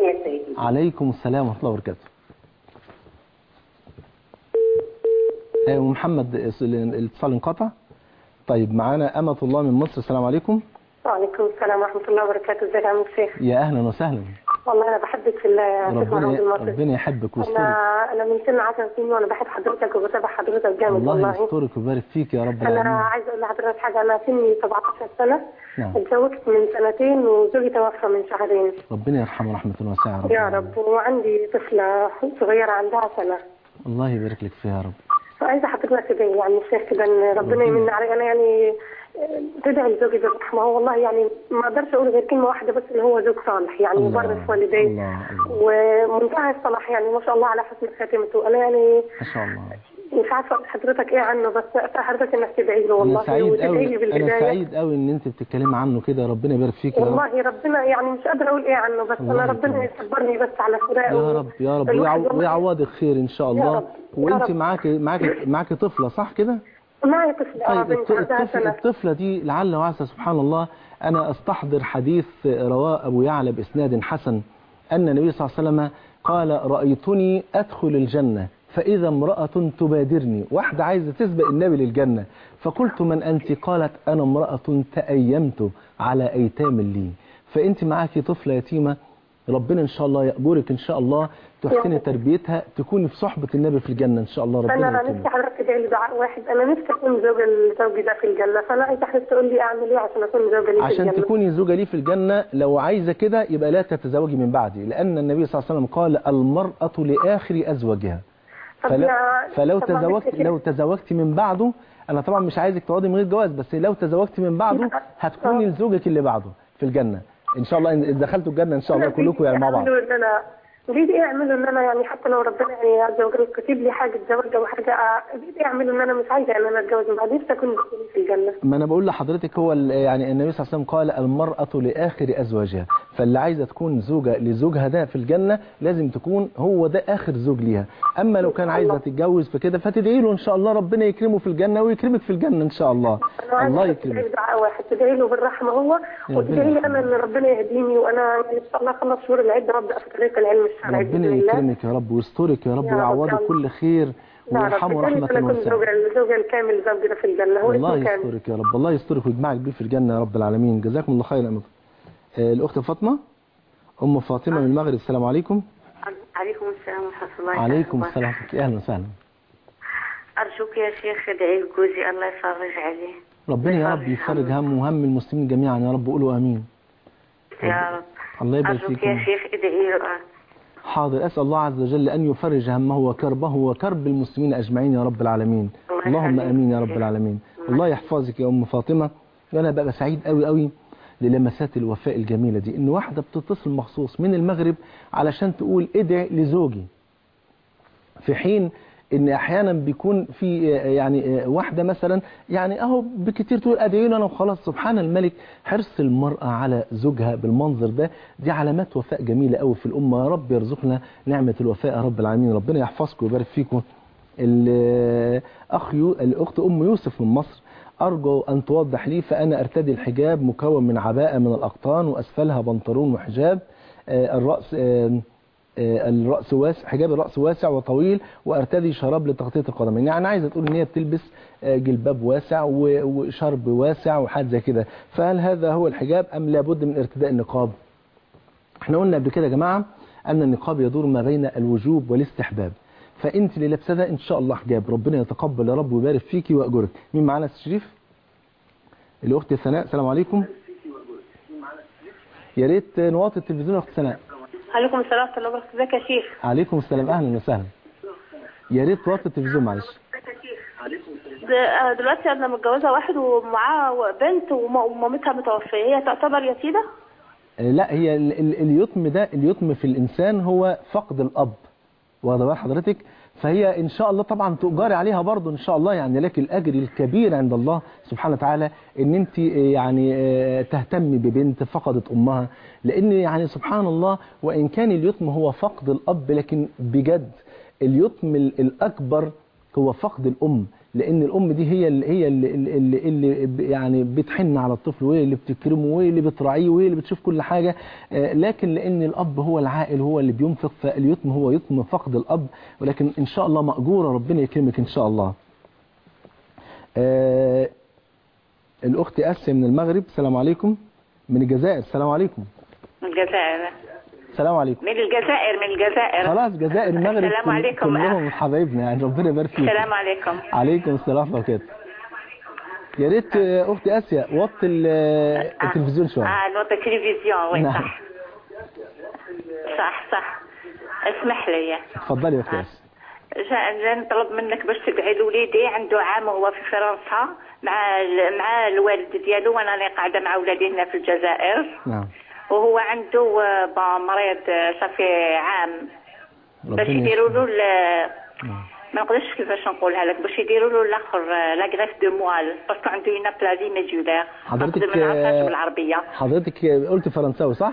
يا سيدي. عليكم السلام ورحمة الله وبركاته. أم محمد الاتصال انقطع. طيب معانا أمة الله من مصر. السلام عليكم. وعليكم السلام ورحمة الله وبركاته. ازيك يا عم الشيخ؟ يا أهلا وسهلا. والله أنا بحبك في الله يا شيخ محمود المصري. ربنا يحبك ويسترك. أنا من سن 10 سنين وأنا بحب حضرتك وبتابع حضرتك جامد والله. الله يسترك ويبارك فيك يا رب العالمين. أنا عايزة أقول لحضرتك حاجة. أنا سني 17 سنة. نعم. اتزوجت من سنتين وزوجي توفى من شهرين. ربنا يرحمه رحمة واسعة يا رب. وعندي طفلة صغيرة عندها سنة. الله يبارك لك فيها يا رب. فعايزة حضرتك تدعي يعني الشيخ كده ان ربنا يمن علي. انا يعني تدعي لزوجي بالرحمة. هو والله يعني ما اقدرش اقول غير كلمة واحدة بس، اللي هو زوج صالح يعني مبرر في والديه ومنتهى الصلاح يعني ما شاء الله على حسن خاتمته. انا يعني ما شاء الله مش عارفة حضرتك ايه عنه، بس حضرتك انك تدعي له والله. انا سعيد قوي ان انت بتتكلمي عنه كده. ربنا يبارك فيك يا رب. والله ربنا يعني مش قادرة اقول ايه عنه، بس انا ربنا يصبرني بس على فراقه يا رب يا رب ويعوضك خير ان شاء الله. وانت معاكي طفلة صح كده؟ معي طفلة. طيب الطفلة دي لعل وعسى سبحان الله. أنا أستحضر حديث رواه أبو يعلى بإسناد حسن أن النبي صلى الله عليه وسلم قال رأيتني أدخل الجنة فإذا امرأة تبادرني. واحدة عايزة تسبق النبي للجنة فقلت من أنت؟ قالت أنا امرأة تأيمت على أيتام لي. فأنت معاكي طفلة يتيمة ربنا إن شاء الله يأجرك إن شاء الله تحسني تربيتها تكوني في صحبة النبي في الجنة إن شاء الله. ربنا أنا نفسي حضرتك تدعي لي دعاء واحد. أنا نفسي أكون زوجي ده في الجنة، فأنا عايزة حضرتك تقول لي أعمل إيه عشان أكون زوجة لي في الجنة. عشان تكوني زوجة لي في الجنة لو عايزة كده يبقى لا تتزوجي من بعدي، لأن النبي صلى الله عليه وسلم قال المرأة لآخر أزواجها. لو تزوجتي من بعده، أنا طبعا مش عايزك تقعدي من غير جواز، بس لو تزوجتي من بعده هتكوني لزوجك اللي بعده في الجنة ان شاء الله. إن دخلتوا الجنه ان شاء الله كلكم يعني مع بعض. بدي اعمل ان انا يعني حتى لو ربنا يعني عز وجل كتب لي حاجه زواج او حاجه، بدي اعمل ان انا مش عايزه ان انا اتجوز من بعد، نفسي اكون في الجنه. ما انا بقول لحضرتك هو يعني النبي صلى الله عليه وسلم قال المراه لاخر ازواجها، فاللي عايزه تكون زوجه لزوجها ده في الجنه لازم تكون هو ده اخر زوج ليها. اما لو كان عايزه تتجوز في كده فتدعي له ان شاء الله ربنا يكرمه في الجنه ويكرمك في الجنه ان شاء الله. الله يكرمك. دعاء واحد تدعي له بالرحمه هو، وتدعي لي انا ان ربنا يهديني وانا ان شاء الله اخلص شهور العده وابدا في طريق العلم الشرعي. ربنا يكرمك يا رب ويسترك يا رب ويعوضك كل خير ويرحمه رحمه واسعه. الزوج الكامل زوجنا في الجنه هو الله يسترك يا رب. الله يسترك ويجمعك بيه في الجنه يا رب العالمين. جزاكم الله خيرا. الاخت فاطمه ام فاطمه من المغرب. السلام عليكم. عليكم السلام ورحمه الله وبركاته. عليكم السلام. اهلا وسهلا. ارجوك يا شيخ ادعي لجوزي الله يفرج عليه. ربنا يا رب يفرج همه وهم المسلمين جميعا يا رب. قولوا امين يا رب. الله يبارك فيكم. ارجوك يا شيخ ادعي له. حاضر. أسأل الله عز وجل أن يفرج همه وكربه وكرب المسلمين أجمعين يا رب العالمين. اللهم أمين يا رب العالمين. الله يحفظك يا أم فاطمة. وأنا بقى سعيد قوي قوي للمسات الوفاء الجميلة دي، إن واحدة بتتصل مخصوص من المغرب علشان تقول ادعي لزوجي، في حين ان احيانا بيكون في يعني واحده مثلا يعني اهو بكتير تقول ادعي له انا وخلاص. سبحان الملك، حرص المراه على زوجها بالمنظر ده دي علامات وفاء جميله قوي في الامه. يا رب يرزقنا نعمه الوفاء يا رب العالمين. ربنا يحفظكم ويبارك فيكم. الاخت ام يوسف من مصر، ارجو ان توضح لي، فانا ارتدي الحجاب مكون من عباءه من الاقطان واسفلها بنطلون وحجاب. الرأس واسع، حجاب الرأس واسع وطويل، وارتدي شراب لتغطية القدمين. يعني عايزة تقول ان هي بتلبس جلباب واسع وشرب واسع وحاجات زي كده، فهل هذا هو الحجاب ام لابد من ارتداء النقاب؟ احنا قلنا قبل كده يا جماعة ان النقاب يدور ما بين الوجوب والاستحباب، فانت اللي لابسه ده ان شاء الله حجاب. ربنا يتقبل يا رب ويبارك فيكي واجرك. مين معانا يا شريف؟ الاخت سناء. السلام عليكم. يا ريت نواطي التلفزيون يا اخت سناء. عليكم السلام ورحمه الله وبركاته. ازيك يا شيخ؟ عليكم السلام. اهلا وسهلا. يا ريت توطي التلفزيون معلش. دلوقتي انا متجوزه واحد ومعاه بنت ومامتها متوفيه، هي تعتبر يتيمه؟ لا، هي اليتم ده، اليتم في الانسان هو فقد الاب، واخده بال حضرتك؟ فهي ان شاء الله طبعا تؤجري عليها برضه ان شاء الله، يعني لك الاجر الكبير عند الله سبحانه وتعالى ان انت يعني تهتمي ببنت فقدت امها، لان يعني سبحان الله وان كان اليتم هو فقد الاب، لكن بجد اليتم الاكبر هو فقد الام، لان الام دي هي اللي يعني بتحن على الطفل، وهي اللي بتكرمه، وهي اللي بتراعيه، وهي اللي بتشوف كل حاجه. لكن لان الاب هو العائل، هو اللي بينفق، فاليتم هو يتم فقد الاب، ولكن ان شاء الله مأجوره، ربنا يكرمك ان شاء الله. الاخت اسيا من المغرب، السلام عليكم. من الجزائر، السلام عليكم. من الجزائر. السلام عليكم. من الجزائر. خلاص، جزائر المغرب السلام عليكم. كلهم حبايبنا يعني، ربنا يبارك فيك. السلام عليكم. عليكم السلام ورحمه الله وبركاته. يا ريت اختي اسيا وطي التلفزيون شويه. نوطي التلفزيون. وين؟ نعم. صح. اسمح لي. اتفضلي يا اختي اسيا. جا نطلب منك باش تدعي لوليدي، عنده عام وهو في فرنسا مع الوالد ديالو، وانا اللي قاعده مع ولادي هنا في الجزائر. نعم. وهو عنده مريض صافي عام، باش يديروا له ما نقدرش كيفاش نقولها لك، باش يديروا له الاخر لا غريف دو موال، باسكو عنده هنا بلازي ميدولير. حضرتك ما نعرفهاش بالعربيه. حضرتك قلت فرنساوي صح؟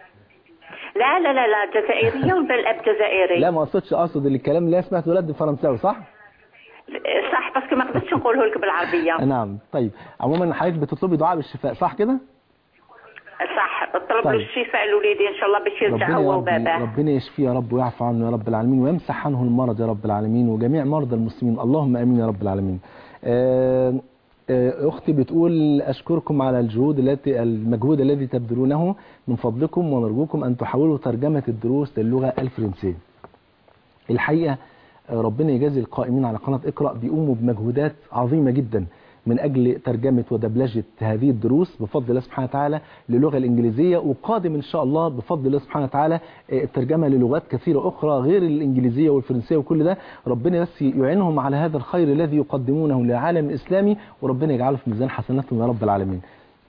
لا جزائريه والاب جزائري. لا ما اقصد الكلام اللي سمعته ولد فرنساوي صح؟ صح، باسكو ما نقدرش نقوله لك بالعربيه. نعم. طيب عموما حضرتك بتطلبي دعاء بالشفاء صح كده؟ صح، طلب له الشفاء لوليدي ان شاء الله باش يرجع هو وباباه. ربنا يشفيه يا رب ويعفو عنه يا رب العالمين، ويمسح عنه المرض يا رب العالمين، وجميع مرضى المسلمين، اللهم امين يا رب العالمين. اختي بتقول اشكركم على المجهود الذي تبذلونه، من فضلكم ونرجوكم ان تحاولوا ترجمه الدروس للغه الفرنسيه. الحقيقه ربنا يجازي القائمين على قناه اقرأ، بيقوموا بمجهودات عظيمه جدا من أجل ترجمة ودبلجة هذه الدروس بفضل الله سبحانه وتعالى للغة الإنجليزية، وقادم إن شاء الله بفضل الله سبحانه وتعالى الترجمة للغات كثيرة أخرى غير الإنجليزية والفرنسية وكل ده. ربنا بس يعينهم على هذا الخير الذي يقدمونه للعالم الإسلامي، وربنا يجعله في ميزان حسناتهم يا رب العالمين.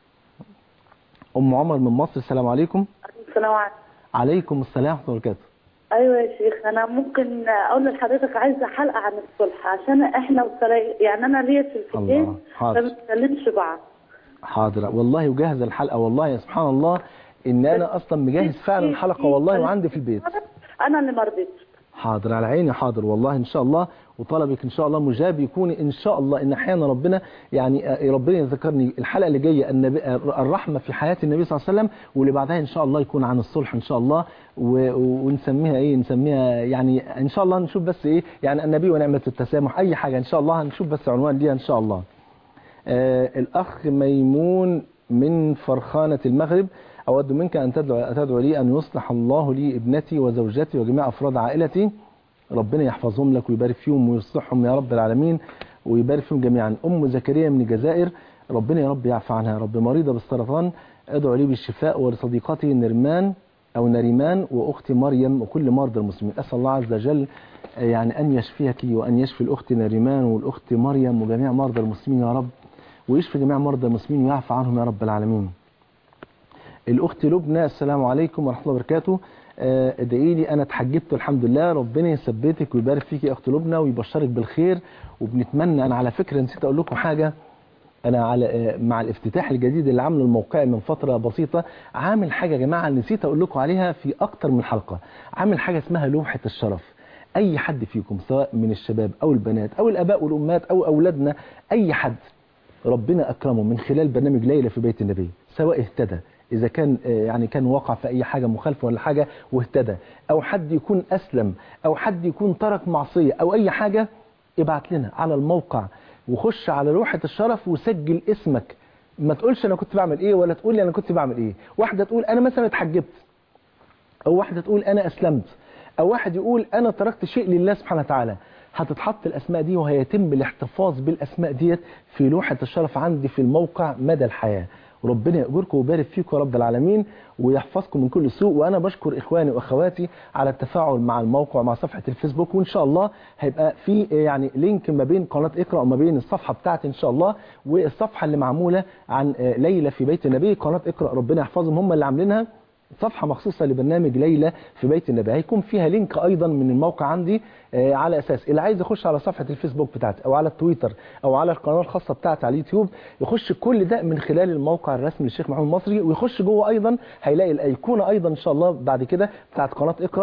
أم عمر من مصر، السلام عليكم. السلام عليكم. عليكم السلام ورحمة الله وبركاته. ايوه يا شيخ، انا ممكن اقول لحضرتك عايزه حلقه عن الصلح، عشان احنا يعني انا ليا سلفتين ما بنتكلمش بعض. حاضر والله، وجاهزه الحلقه والله يا سبحان الله، ان انا اصلا مجهز فعلا الحلقه والله وعندي في البيت. انا اللي ما رضيتش. حاضر على عيني، حاضر والله ان شاء الله، وطلبك ان شاء الله مجاب يكون ان شاء الله. ان احيانا ربنا يعني ربنا يذكرني الحلقه اللي جايه الرحمه في حياه النبي صلى الله عليه وسلم، واللي بعدها ان شاء الله يكون عن الصلح ان شاء الله، ونسميها ايه، نسميها يعني ان شاء الله نشوف بس ايه يعني النبي ونعمه التسامح، اي حاجه ان شاء الله هنشوف بس عنوان ليها ان شاء الله. الاخ ميمون من فرخانه المغرب، أود منك أن تدعو لي أن يصلح الله لي ابنتي وزوجتي وجميع أفراد عائلتي، ربنا يحفظهم لك ويبارك فيهم ويصلحهم يا رب العالمين ويبارك فيهم جميعا. أم زكريا من الجزائر، ربنا يا رب يعفو عنها يا رب، مريضة بالسرطان، ادعو لي بالشفاء ولصديقتي نريمان وأختي مريم وكل مرضى المسلمين. أسأل الله عز وجل يعني أن يشفيك وأن يشفي الأخت نريمان والأخت مريم وجميع مرضى المسلمين يا رب، ويشفي جميع مرضى المسلمين ويعفو عنهم يا رب العالمين. الأخت لبنى، السلام عليكم ورحمة الله وبركاته. ادعي لي، أنا اتحجبت الحمد لله، ربنا يثبتك ويبارك فيك يا أخت لبنى ويبشرك بالخير. وبنتمنى، أنا على فكرة نسيت أقول لكم حاجة، أنا مع الافتتاح الجديد اللي عامله الموقع من فترة بسيطة، عامل حاجة يا جماعة نسيت أقول لكم عليها في أكتر من حلقة، عامل حاجة اسمها لوحة الشرف. أي حد فيكم سواء من الشباب أو البنات أو الآباء والأمهات أو أولادنا، أي حد ربنا أكرمه من خلال برنامج ليلة في بيت النبي، سواء اهتدى، إذا كان يعني كان وقع في أي حاجة مخالفة ولا حاجة واهتدى، أو حد يكون أسلم، أو حد يكون ترك معصية أو أي حاجة، ابعت لنا على الموقع وخش على لوحة الشرف وسجل اسمك. ما تقولش أنا كنت بعمل إيه، ولا تقول لي أنا كنت بعمل إيه. واحدة تقول أنا مثلا اتحجبت، أو واحدة تقول أنا أسلمت، أو واحد يقول أنا تركت شيء لله سبحانه وتعالى. هتتحط الأسماء دي وهيتم الاحتفاظ بالأسماء ديت في لوحة الشرف عندي في الموقع مدى الحياة. وربنا يأجركم ويبارك فيكم يا رب العالمين ويحفظكم من كل سوء. وأنا بشكر إخواني وأخواتي على التفاعل مع الموقع ومع صفحة الفيسبوك، وإن شاء الله هيبقى في يعني لينك ما بين قناة اقرأ وما بين الصفحة بتاعتي إن شاء الله، والصفحة اللي معمولة عن ليلة في بيت النبي، قناة اقرأ ربنا يحفظهم هم اللي عاملينها، صفحة مخصوصة لبرنامج ليلة في بيت النبي. هيكون فيها لينك أيضا من الموقع عندي، على أساس اللي عايز يخش على صفحة الفيسبوك بتاعتي أو على التويتر أو على القناة الخاصة بتاعتي على اليوتيوب، يخش كل ده من خلال الموقع الرسمي للشيخ محمود المصري، ويخش جوه أيضا هيلاقي الأيقونة أيضا إن شاء الله بعد كده بتاعت قناة اقرأ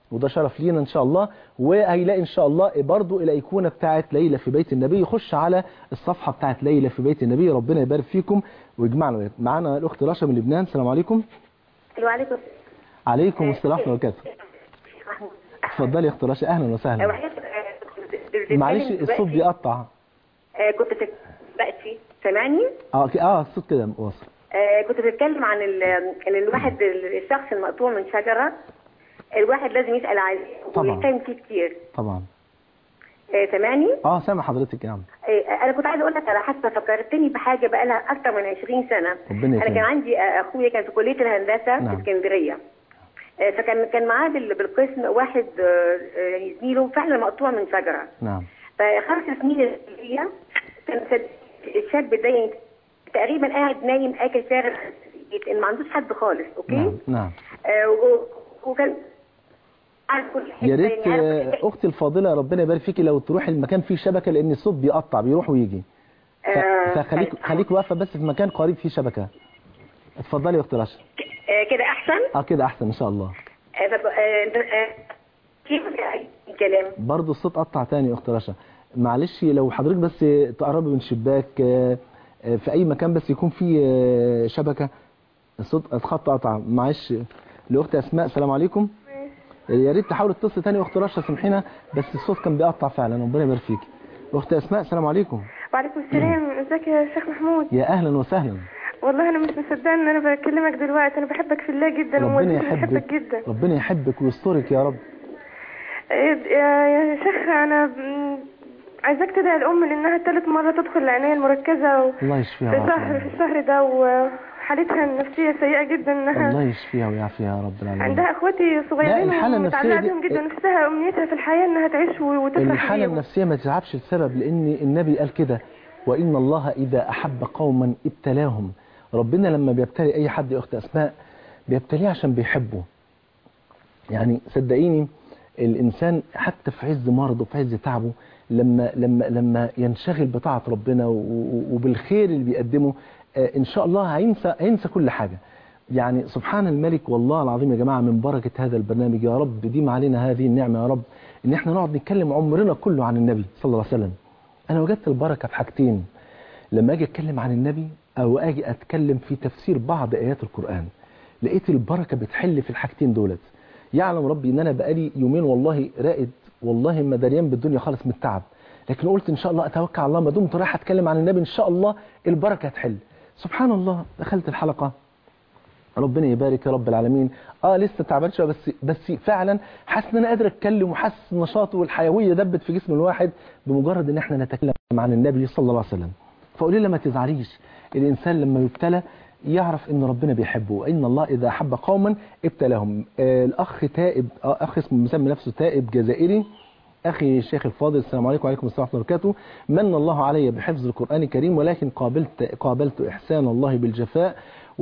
وده شرف لينا ان شاء الله. وهيلاقي ان شاء الله برضو الايقونه بتاعه ليلى في بيت النبي، يخش على الصفحه بتاعه ليلى في بيت النبي. ربنا يبارك فيكم ويجمعنا. معانا الاخت رشا من لبنان. السلام عليكم. وعليكم عليكم السلام ورحمه الله وبركاته. اتفضلي يا اخت رشا، اهلا وسهلا. معلش الصوت بيقطع. كنت دلوقتي سامعني؟ الصوت كده واصل. كنت بتكلم عن ان الواحد الشخص المقطوع من شجره الواحد لازم يسال عليه ويهتم فيه كتير. طبعا. سامعني؟ سامع حضرتك يا عم. انا كنت عايزه اقول لك على حادثه فكرتني بحاجه بقى لها اكتر من 20 سنه. انا كان عندي اخويا كان في كليه الهندسه في اسكندريه. فكان معاه بالقسم واحد يعني زميله فعلا مقطوع من شجره. نعم. ف5 سنين الكليه كان الشاب ده يعني تقريبا قاعد نايم اكل شارب ما عندوش حد خالص. اوكي. نعم. وكان يا ريت اختي الفاضله ربنا يبارك فيكي لو تروحي المكان فيه شبكه، لان الصوت بيقطع بيروح ويجي. فخليك واقفه بس في مكان قريب فيه شبكه. اتفضلي يا اختي رشا. كده احسن؟ كده احسن ان شاء الله. كيف الكلام؟ برضه الصوت قطع تاني يا اختي رشا. معلش لو حضرتك بس تقربي من شباك في اي مكان بس يكون فيه شبكه. الصوت الخط قطع. معلش. لاخت اسماء السلام عليكم. يا ريت تحاول تتصل تاني اخت رشا سامحينا بس الصوت كان بيقطع فعلا. ربنا يبارك فيك. اخت اسماء السلام عليكم. وعليكم السلام. ازيك يا شيخ محمود؟ يا اهلا وسهلا. والله انا مش مصدقه ان انا بكلمك دلوقتي. انا بحبك في الله جدا ووالدتي بحبك جدا. ربنا يحبك ويسترك يا رب. يا شيخ انا عايزاك تدعي الام لانها ثالث مره تدخل العنايه المركزه الله يشفيها في الشهر ده حالتها النفسيه سيئه جدا. انها الله يشفيها ويعافيها يا رب العالمين. عندها اخواتي صغيرين ومتعلقه بيهم جدا، نفسها امنيتها في الحياه انها تعيش وتفرح بيهم. الحاله النفسيه ما تتعبش لسبب، لان النبي قال كده وان الله اذا احب قوما ابتلاهم. ربنا لما بيبتلي اي حد يا اخت اسماء بيبتليه عشان بيحبه. يعني صدقيني الانسان حتى في عز مرضه وفي عز تعبه لما ينشغل بطاعه ربنا وبالخير اللي بيقدمه ان شاء الله هينسى كل حاجه. يعني سبحان الملك والله العظيم يا جماعه من بركه هذا البرنامج يا رب ديم علينا هذه النعمه يا رب ان احنا نقعد نتكلم عمرنا كله عن النبي صلى الله عليه وسلم. انا وجدت البركه في حاجتين لما اجي اتكلم عن النبي او اجي اتكلم في تفسير بعض ايات القران. لقيت البركه بتحل في الحاجتين دولت. يعلم ربي ان انا بقالي يومين والله رائد والله ما دريان بالدنيا خالص من التعب، لكن قلت ان شاء الله اتوكل على الله ما دمت رايح اتكلم عن النبي ان شاء الله البركه هتحل. سبحان الله دخلت الحلقه ربنا يبارك يا رب العالمين. لسه تعبان شويه بس فعلا حاسس ان انا قادر اتكلم وحاسس النشاط والحيويه دبت في جسم الواحد بمجرد ان احنا نتكلم عن النبي صلى الله عليه وسلم. فقولي لي ما تزعليش، الانسان لما يبتلى يعرف ان ربنا بيحبه وان الله اذا احب قوما ابتلاهم. الاخ تائب اخ اسمه مسمي نفسه تائب جزائري. اخي الشيخ الفاضل السلام عليكم وعليكم السلام ورحمه الله وبركاته. من الله علي بحفظ القران الكريم ولكن قابلت احسان الله بالجفاء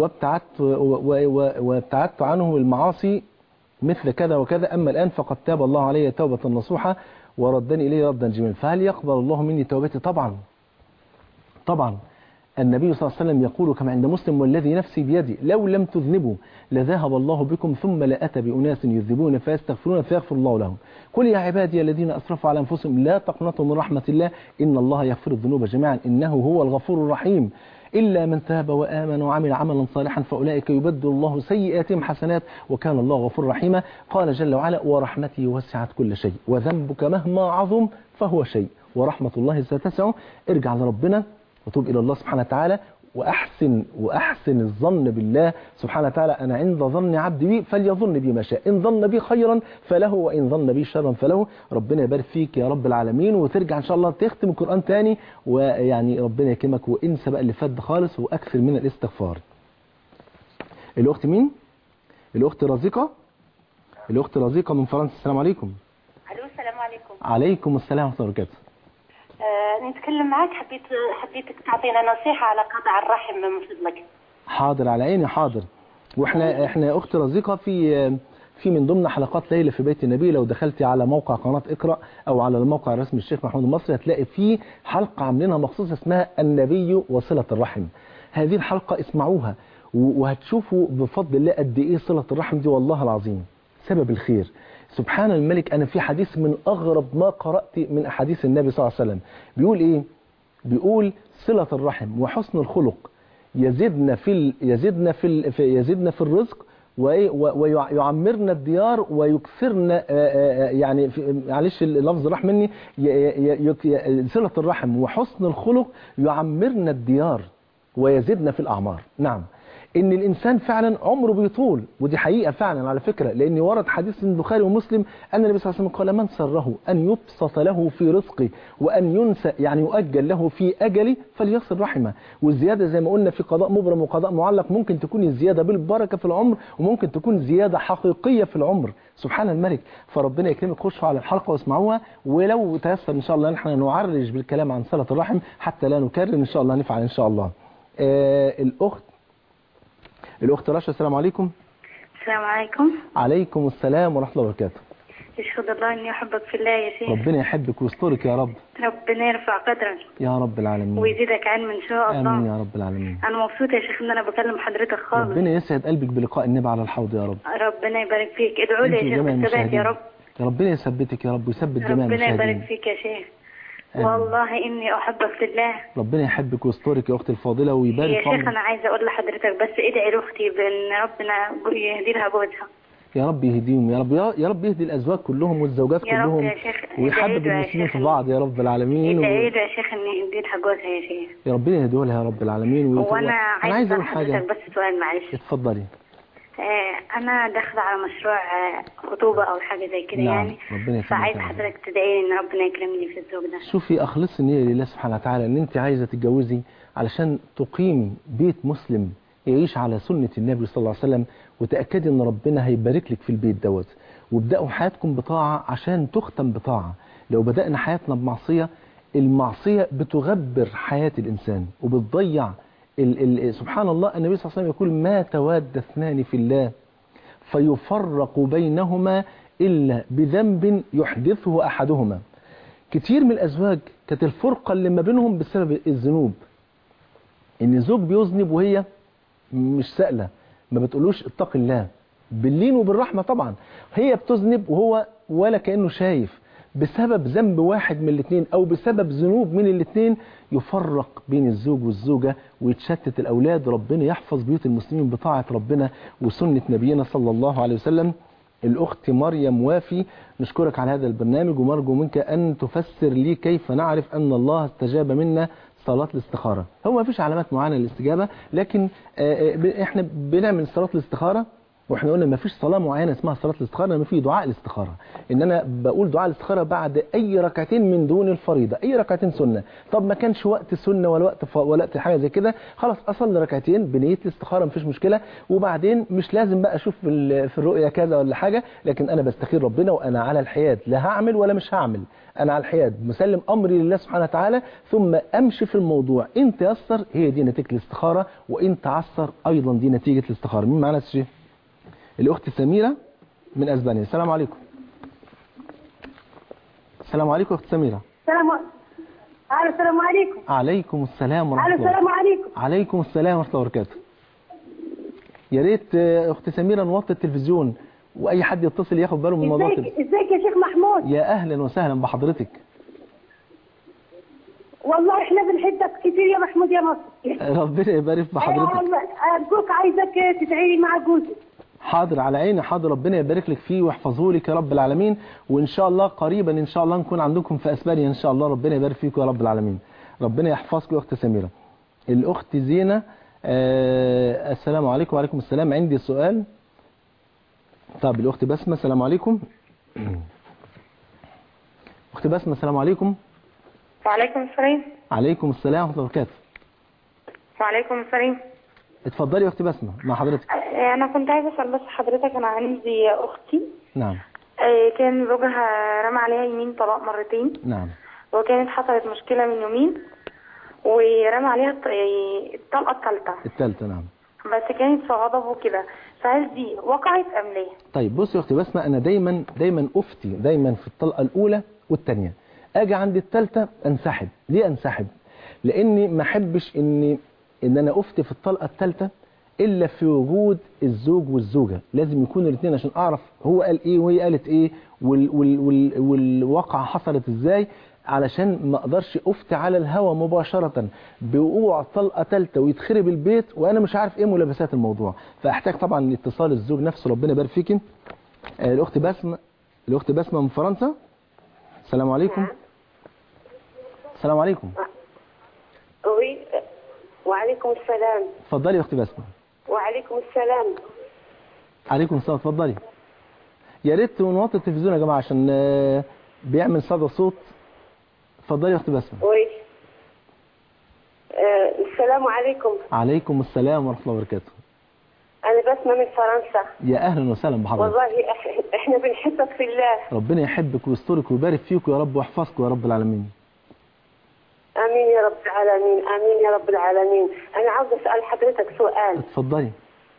وابتعدت عنه المعاصي مثل كذا وكذا، اما الان فقد تاب الله علي توبه نصوحه وردني اليه ردا جميلا. فهل يقبل الله مني توبتي؟ طبعا. النبي صلى الله عليه وسلم يقول كما عند مسلم والذي نفسي بيدي لو لم تذنبوا لذهب الله بكم ثم لأتى بأناس يذنبون فيستغفرون فيغفر الله لهم. قل يا عبادي الذين أسرفوا على أنفسهم لا تقنطوا من رحمة الله إن الله يغفر الذنوب جميعا إنه هو الغفور الرحيم إلا من تاب وآمن وعمل عملا صالحا فأولئك يبدل الله سيئاتهم حسنات وكان الله غفور رحيما. قال جل وعلا ورحمتي وسعت كل شيء وذنبك مهما عظم فهو شيء ورحمة الله ستسعه. ارجع لربنا وتوب إلى الله سبحانه وتعالى وأحسن الظن بالله سبحانه وتعالى. أنا عند ظن عبدي بي فليظن بي ما شاء إن ظن بي خيرا فله وإن ظن بي شرا فله. ربنا يبارك فيك يا رب العالمين وترجع إن شاء الله تختم القرآن تاني ويعني ربنا يكرمك وانسى بقى اللي فات خالص وأكثر من الاستغفار. الأخت مين؟ الأخت رزيقة. الأخت رزيقة من فرنسا. السلام عليكم. ألو السلام عليكم. عليكم السلام ورحمة الله وبركاته. نتكلم معك حبيتك تعطينا نصيحة على قطع الرحم من فضلك. حاضر على عيني حاضر. واحنا يا اخت رزيقة في من ضمن حلقات ليلى في بيت النبي لو دخلتي على موقع قناة اقرأ او على الموقع الرسمي الشيخ محمود المصري هتلاقي فيه حلقة عاملينها مخصوصة اسمها النبي وصلة الرحم. هذه الحلقة اسمعوها وهتشوفوا بفضل الله قد ايه صلة الرحم دي والله العظيم سبب الخير. سبحان الملك. أنا في حديث من أغرب ما قرأت من أحاديث النبي صلى الله عليه وسلم، بيقول إيه؟ بيقول صلة الرحم وحسن الخلق يزدنا في الرزق ويعمرنا الديار ويكثرنا، يعني معلش اللفظ راح مني، صلة الرحم وحسن الخلق يعمرنا الديار ويزدنا في الأعمار. نعم، ان الانسان فعلا عمره بيطول، ودي حقيقه فعلا على فكره، لان ورد حديث البخاري ومسلم ان النبي صلى الله عليه وسلم قال: من سره ان يبسط له في رزقه وان ينسى يعني يؤجل له في اجله فليصل رحمه. والزياده زي ما قلنا في قضاء مبرم وقضاء معلق، ممكن تكون الزياده بالبركه في العمر وممكن تكون زياده حقيقيه في العمر. سبحان الملك. فربنا يكرمك، خشوا على الحلقه واسمعوها، ولو تيسر ان شاء الله نحن نعرج بالكلام عن صله الرحم حتى لا نكرر، ان شاء الله نفعل ان شاء الله. الأخت رشا، السلام عليكم. السلام عليكم. عليكم السلام ورحمة الله وبركاته. يشهد الله إني أحبك في الله يا شيخ. ربنا يحبك ويسترك يا رب. ربنا يرفع قدرك يا رب العالمين ويزيدك علم إن شاء الله. آمين يا رب العالمين. أنا مبسوطة يا شيخ إن أنا بكلم حضرتك خالص. ربنا يسعد قلبك بلقاء النبي على الحوض يا رب. ربنا يبارك فيك. ادعوا لي يا شيخ بالثبات يا رب. ربنا يثبتك يا رب ويثبت جميع المشاهدين. ربنا يبارك فيك يا شيخ. والله إني أحبك في الله. ربنا يحبك ويسترك يا أختي الفاضلة ويبارك يا شيخ. أنا عايزة أقول لحضرتك بس ادعي لأختي بأن ربنا يهدي لها جوزها. يا رب يهديهم يا رب، يا رب يهدي الأزواج كلهم والزوجات كلهم يا شيخ، ويحبب المسلمين في بعض يا رب العالمين. ادعي له يا شيخ إن يهدي لها جوزها يا شيخ. يا ربنا يهديه لها يا رب العالمين. وأنا عايزة أقول حاجة بس سؤال معلش. اتفضلي. أنا داخلة على مشروع خطوبة أو حاجة زي كده. نعم. يعني فعايزة حضرتك تدعي إن ربنا يكرمني في الزوج ده. شوفي، أخلصي النية لله سبحانه وتعالى إن أنت عايزة تتجوزي علشان تقيمي بيت مسلم يعيش على سنة النبي صلى الله عليه وسلم، وتأكدي إن ربنا هيبارك لك في البيت دوت. وابدأوا حياتكم بطاعة عشان تختم بطاعة. لو بدأنا حياتنا بمعصية، المعصية بتغبر حياة الإنسان وبتضيع سبحان الله. النبي صلى الله عليه وسلم يقول: ما تواد اثنان في الله فيفرق بينهما إلا بذنب يحدثه أحدهما. كتير من الأزواج كانت الفرقة اللي ما بينهم بسبب الذنوب، إن زوج بيذنب وهي مش سائلة، ما بتقولوش اتق الله باللين وبالرحمة. طبعا هي بتذنب وهو ولا كأنه شايف، بسبب ذنب واحد من الاثنين أو بسبب ذنوب من الاثنين يفرق بين الزوج والزوجة ويتشتت الأولاد. ربنا يحفظ بيوت المسلمين بطاعة ربنا وسنة نبينا صلى الله عليه وسلم. الأخت مريم وافي، نشكرك على هذا البرنامج ونرجو منك أن تفسر لي كيف نعرف أن الله استجاب منا صلاة الاستخارة. هو ما فيش علامات معينة للاستجابة، لكن احنا بنعمل صلاة الاستخارة، واحنا قلنا ما فيش صلاة معينة اسمها صلاة الاستخارة، انما في دعاء الاستخارة، ان انا بقول دعاء الاستخارة بعد اي ركعتين من دون الفريضة، اي ركعتين سنة. طب ما كانش وقت سنة ولا وقت حاجة زي كده، خلاص اصلي ركعتين بنية الاستخارة مفيش مشكلة، وبعدين مش لازم بقى اشوف في الرؤية كذا ولا حاجة، لكن انا بستخير ربنا وانا على الحياد، لا هعمل ولا مش هعمل، انا على الحياد مسلم امري لله سبحانه وتعالى، ثم امشي في الموضوع. ان تيسر هي دي نتيجة الاستخارة، وان تعسر ايضا دي نتيجة الاستخارة. مين معانا الشيخ؟ الأخت سميرة من أسبانيا. السلام عليكم. السلام عليكم أخت سميرة. السلام عليكم. عليكم السلام ورحمة الله. السلام عليكم. عليكم السلام ورحمة الله وبركاته. يا ريت أخت سميرة نوطي التلفزيون وأي حد يتصل ياخد باله من الموضوع. ازيك يا شيخ محمود؟ يا أهلا وسهلا بحضرتك. والله احنا بنحبك كتير يا محمود يا مصر. ربنا يبارك في حضرتك. أرجوك عايزك تدعي لي مع جوزي. حاضر على عيني، حاضر. ربنا يبارك لك فيه ويحفظه لك يا رب العالمين، وان شاء الله قريبا ان شاء الله نكون عندكم في اسبانيا ان شاء الله. ربنا يبارك فيكم يا رب العالمين. ربنا يحفظكم يا اخت سميرة. الاخت زينة، السلام عليكم. وعليكم السلام. عندي سؤال. طب الاخت بسمة، السلام عليكم. اخت بسمة السلام عليكم. وعليكم السلام. عليكم السلام ورحمة الله وبركاته. وعليكم السلام. اتفضلي يا اختي بسمة مع حضرتك. انا كنت عايزه اسال بس حضرتك، انا عندي اختي. نعم. كان زوجها رمى عليها يمين طلاق مرتين. نعم. وكانت حصلت مشكله من يومين ورمى عليها الطلقه الثالثه. نعم. بس كانت في غضب وكده، فهل دي وقعت ام ليه؟ طيب بصي يا اختي بسمة، انا دايما افتي دايما في الطلقه الاولى والثانيه، اجي عند الثالثه انسحب. ليه انسحب؟ لاني ما احبش ان انا افتي في الطلقه الثالثه إلا في وجود الزوج والزوجة. لازم يكونوا الاثنين عشان أعرف هو قال إيه وهي قالت إيه والواقعة حصلت إزاي، علشان ما أقدرش أفتي على الهوى مباشرة بوقوع طلقة ثالثة ويتخرب البيت وأنا مش عارف إيه ملابسات الموضوع. فأحتاج طبعا اتصال الزوج نفسه. ربنا يبارك فيكي. الأخت بسمة من فرنسا. السلام عليكم. السلام عليكم. وعليكم السلام. اتفضلي يا أختي بسمة. وعليكم السلام. عليكم السلام. اتفضلي. يا ريت نوطي التلفزيون يا جماعة عشان بيعمل صدى صوت. اتفضلي يا أختي بسمة. السلام عليكم. عليكم السلام ورحمة الله وبركاته. أنا بسمة من فرنسا. يا أهلا وسهلا بحضرتك. والله إحنا بنحبك في الله. ربنا يحبك ويسترك ويبارك فيك يا رب ويحفظك يا رب العالمين. آمين يا رب العالمين. آمين يا رب العالمين. أنا عاوزة أسأل حضرتك سؤال. اتفضلي.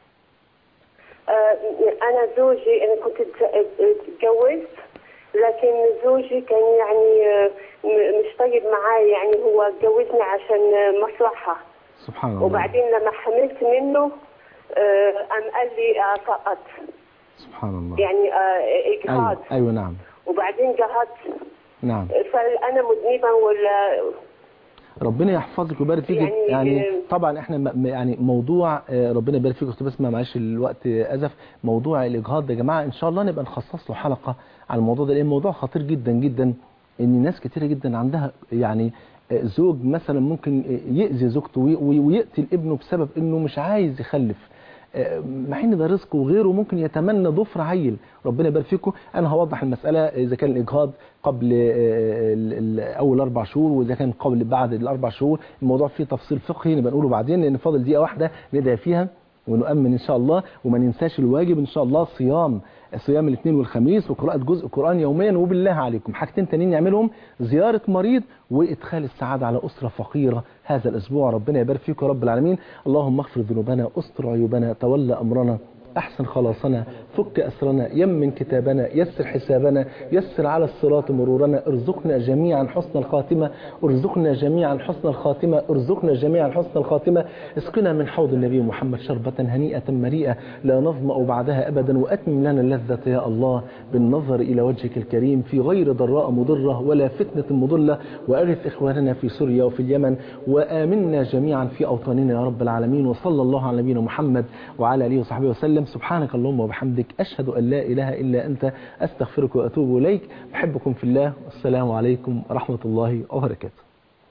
أنا زوجي أنا كنت اتجوزت، لكن زوجي كان يعني مش طيب معاي، يعني هو اتجوزني عشان مصلحة. سبحان الله. وبعدين لما حملت منه قام قال لي سقط. سبحان الله. يعني إجهاض. أيوة نعم. وبعدين جهضت. نعم. فأنا مذنبة ولا؟ ربنا يحفظك ويبارك فيك. يعني طبعا احنا يعني موضوع ربنا يبارك فيك اختي بسمة، معلش الوقت ازف. موضوع الاجهاض ده يا جماعه ان شاء الله نبقى نخصص له حلقه على الموضوع ده، لان الموضوع خطير جدا جدا. ان ناس كتيره جدا عندها يعني زوج مثلا ممكن يأذي زوجته ويقتل ابنه بسبب انه مش عايز يخلف، مع ان ده رزق، وغيره ممكن يتمنى ضفر عيل. ربنا يبارك فيكم. انا هوضح المساله اذا كان الاجهاض قبل اول 4 شهور واذا كان قبل بعد ال4 شهور. الموضوع فيه تفصيل فقهي نبقى نقوله بعدين، لان فاضل دقيقه واحده ندعي فيها ونؤمن ان شاء الله. وما ننساش الواجب ان شاء الله، صيام الاثنين والخميس وقراءة جزء قرآن يوميا. وبالله عليكم حاجتين تانيين نعملهم: زيارة مريض وإدخال السعادة على أسرة فقيرة هذا الأسبوع. ربنا يبارك فيكم يا رب العالمين. اللهم اغفر ذنوبنا، استر عيوبنا، تولى أمرنا، أحسن خلاصنا، فك أسرنا، يمن كتابنا، يسر حسابنا، يسر على الصراط مرورنا، ارزقنا جميعا حسن الخاتمة، ارزقنا جميعا حسن الخاتمة، ارزقنا جميعا حسن الخاتمة. اسقنا من حوض النبي محمد شربة هنيئة مريئة لا نظمأ بعدها أبدا، وأتمم لنا اللذة يا الله بالنظر إلى وجهك الكريم في غير ضراء مضرة ولا فتنة مضلة، وأغث إخواننا في سوريا وفي اليمن، وآمنا جميعا في أوطاننا يا رب العالمين. وصلى الله على نبينا محمد وعلى آله وصحبه وسلم. سبحانك اللهم وبحمدك، أشهد أن لا إله إلا أنت، أستغفرك وأتوب إليك. بحبكم في الله، والسلام عليكم ورحمة الله وبركاته.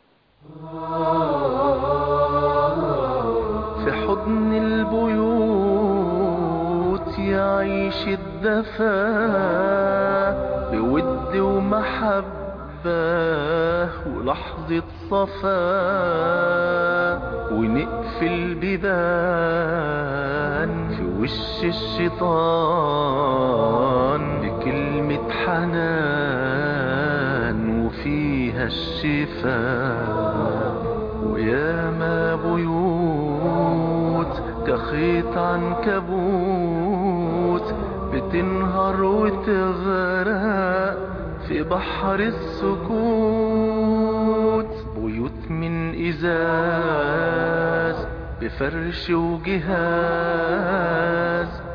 في حضن البيوت يعيش الدفا بود ومحبة ولحظة صفا، ونقفل بيبان في وش الشيطان بكلمة حنان وفيها الشفاء. وياما بيوت كخيط عنكبوت بتنهار وتغرق في بحر السكوت، بيوت من إزاز بفرش وجهاز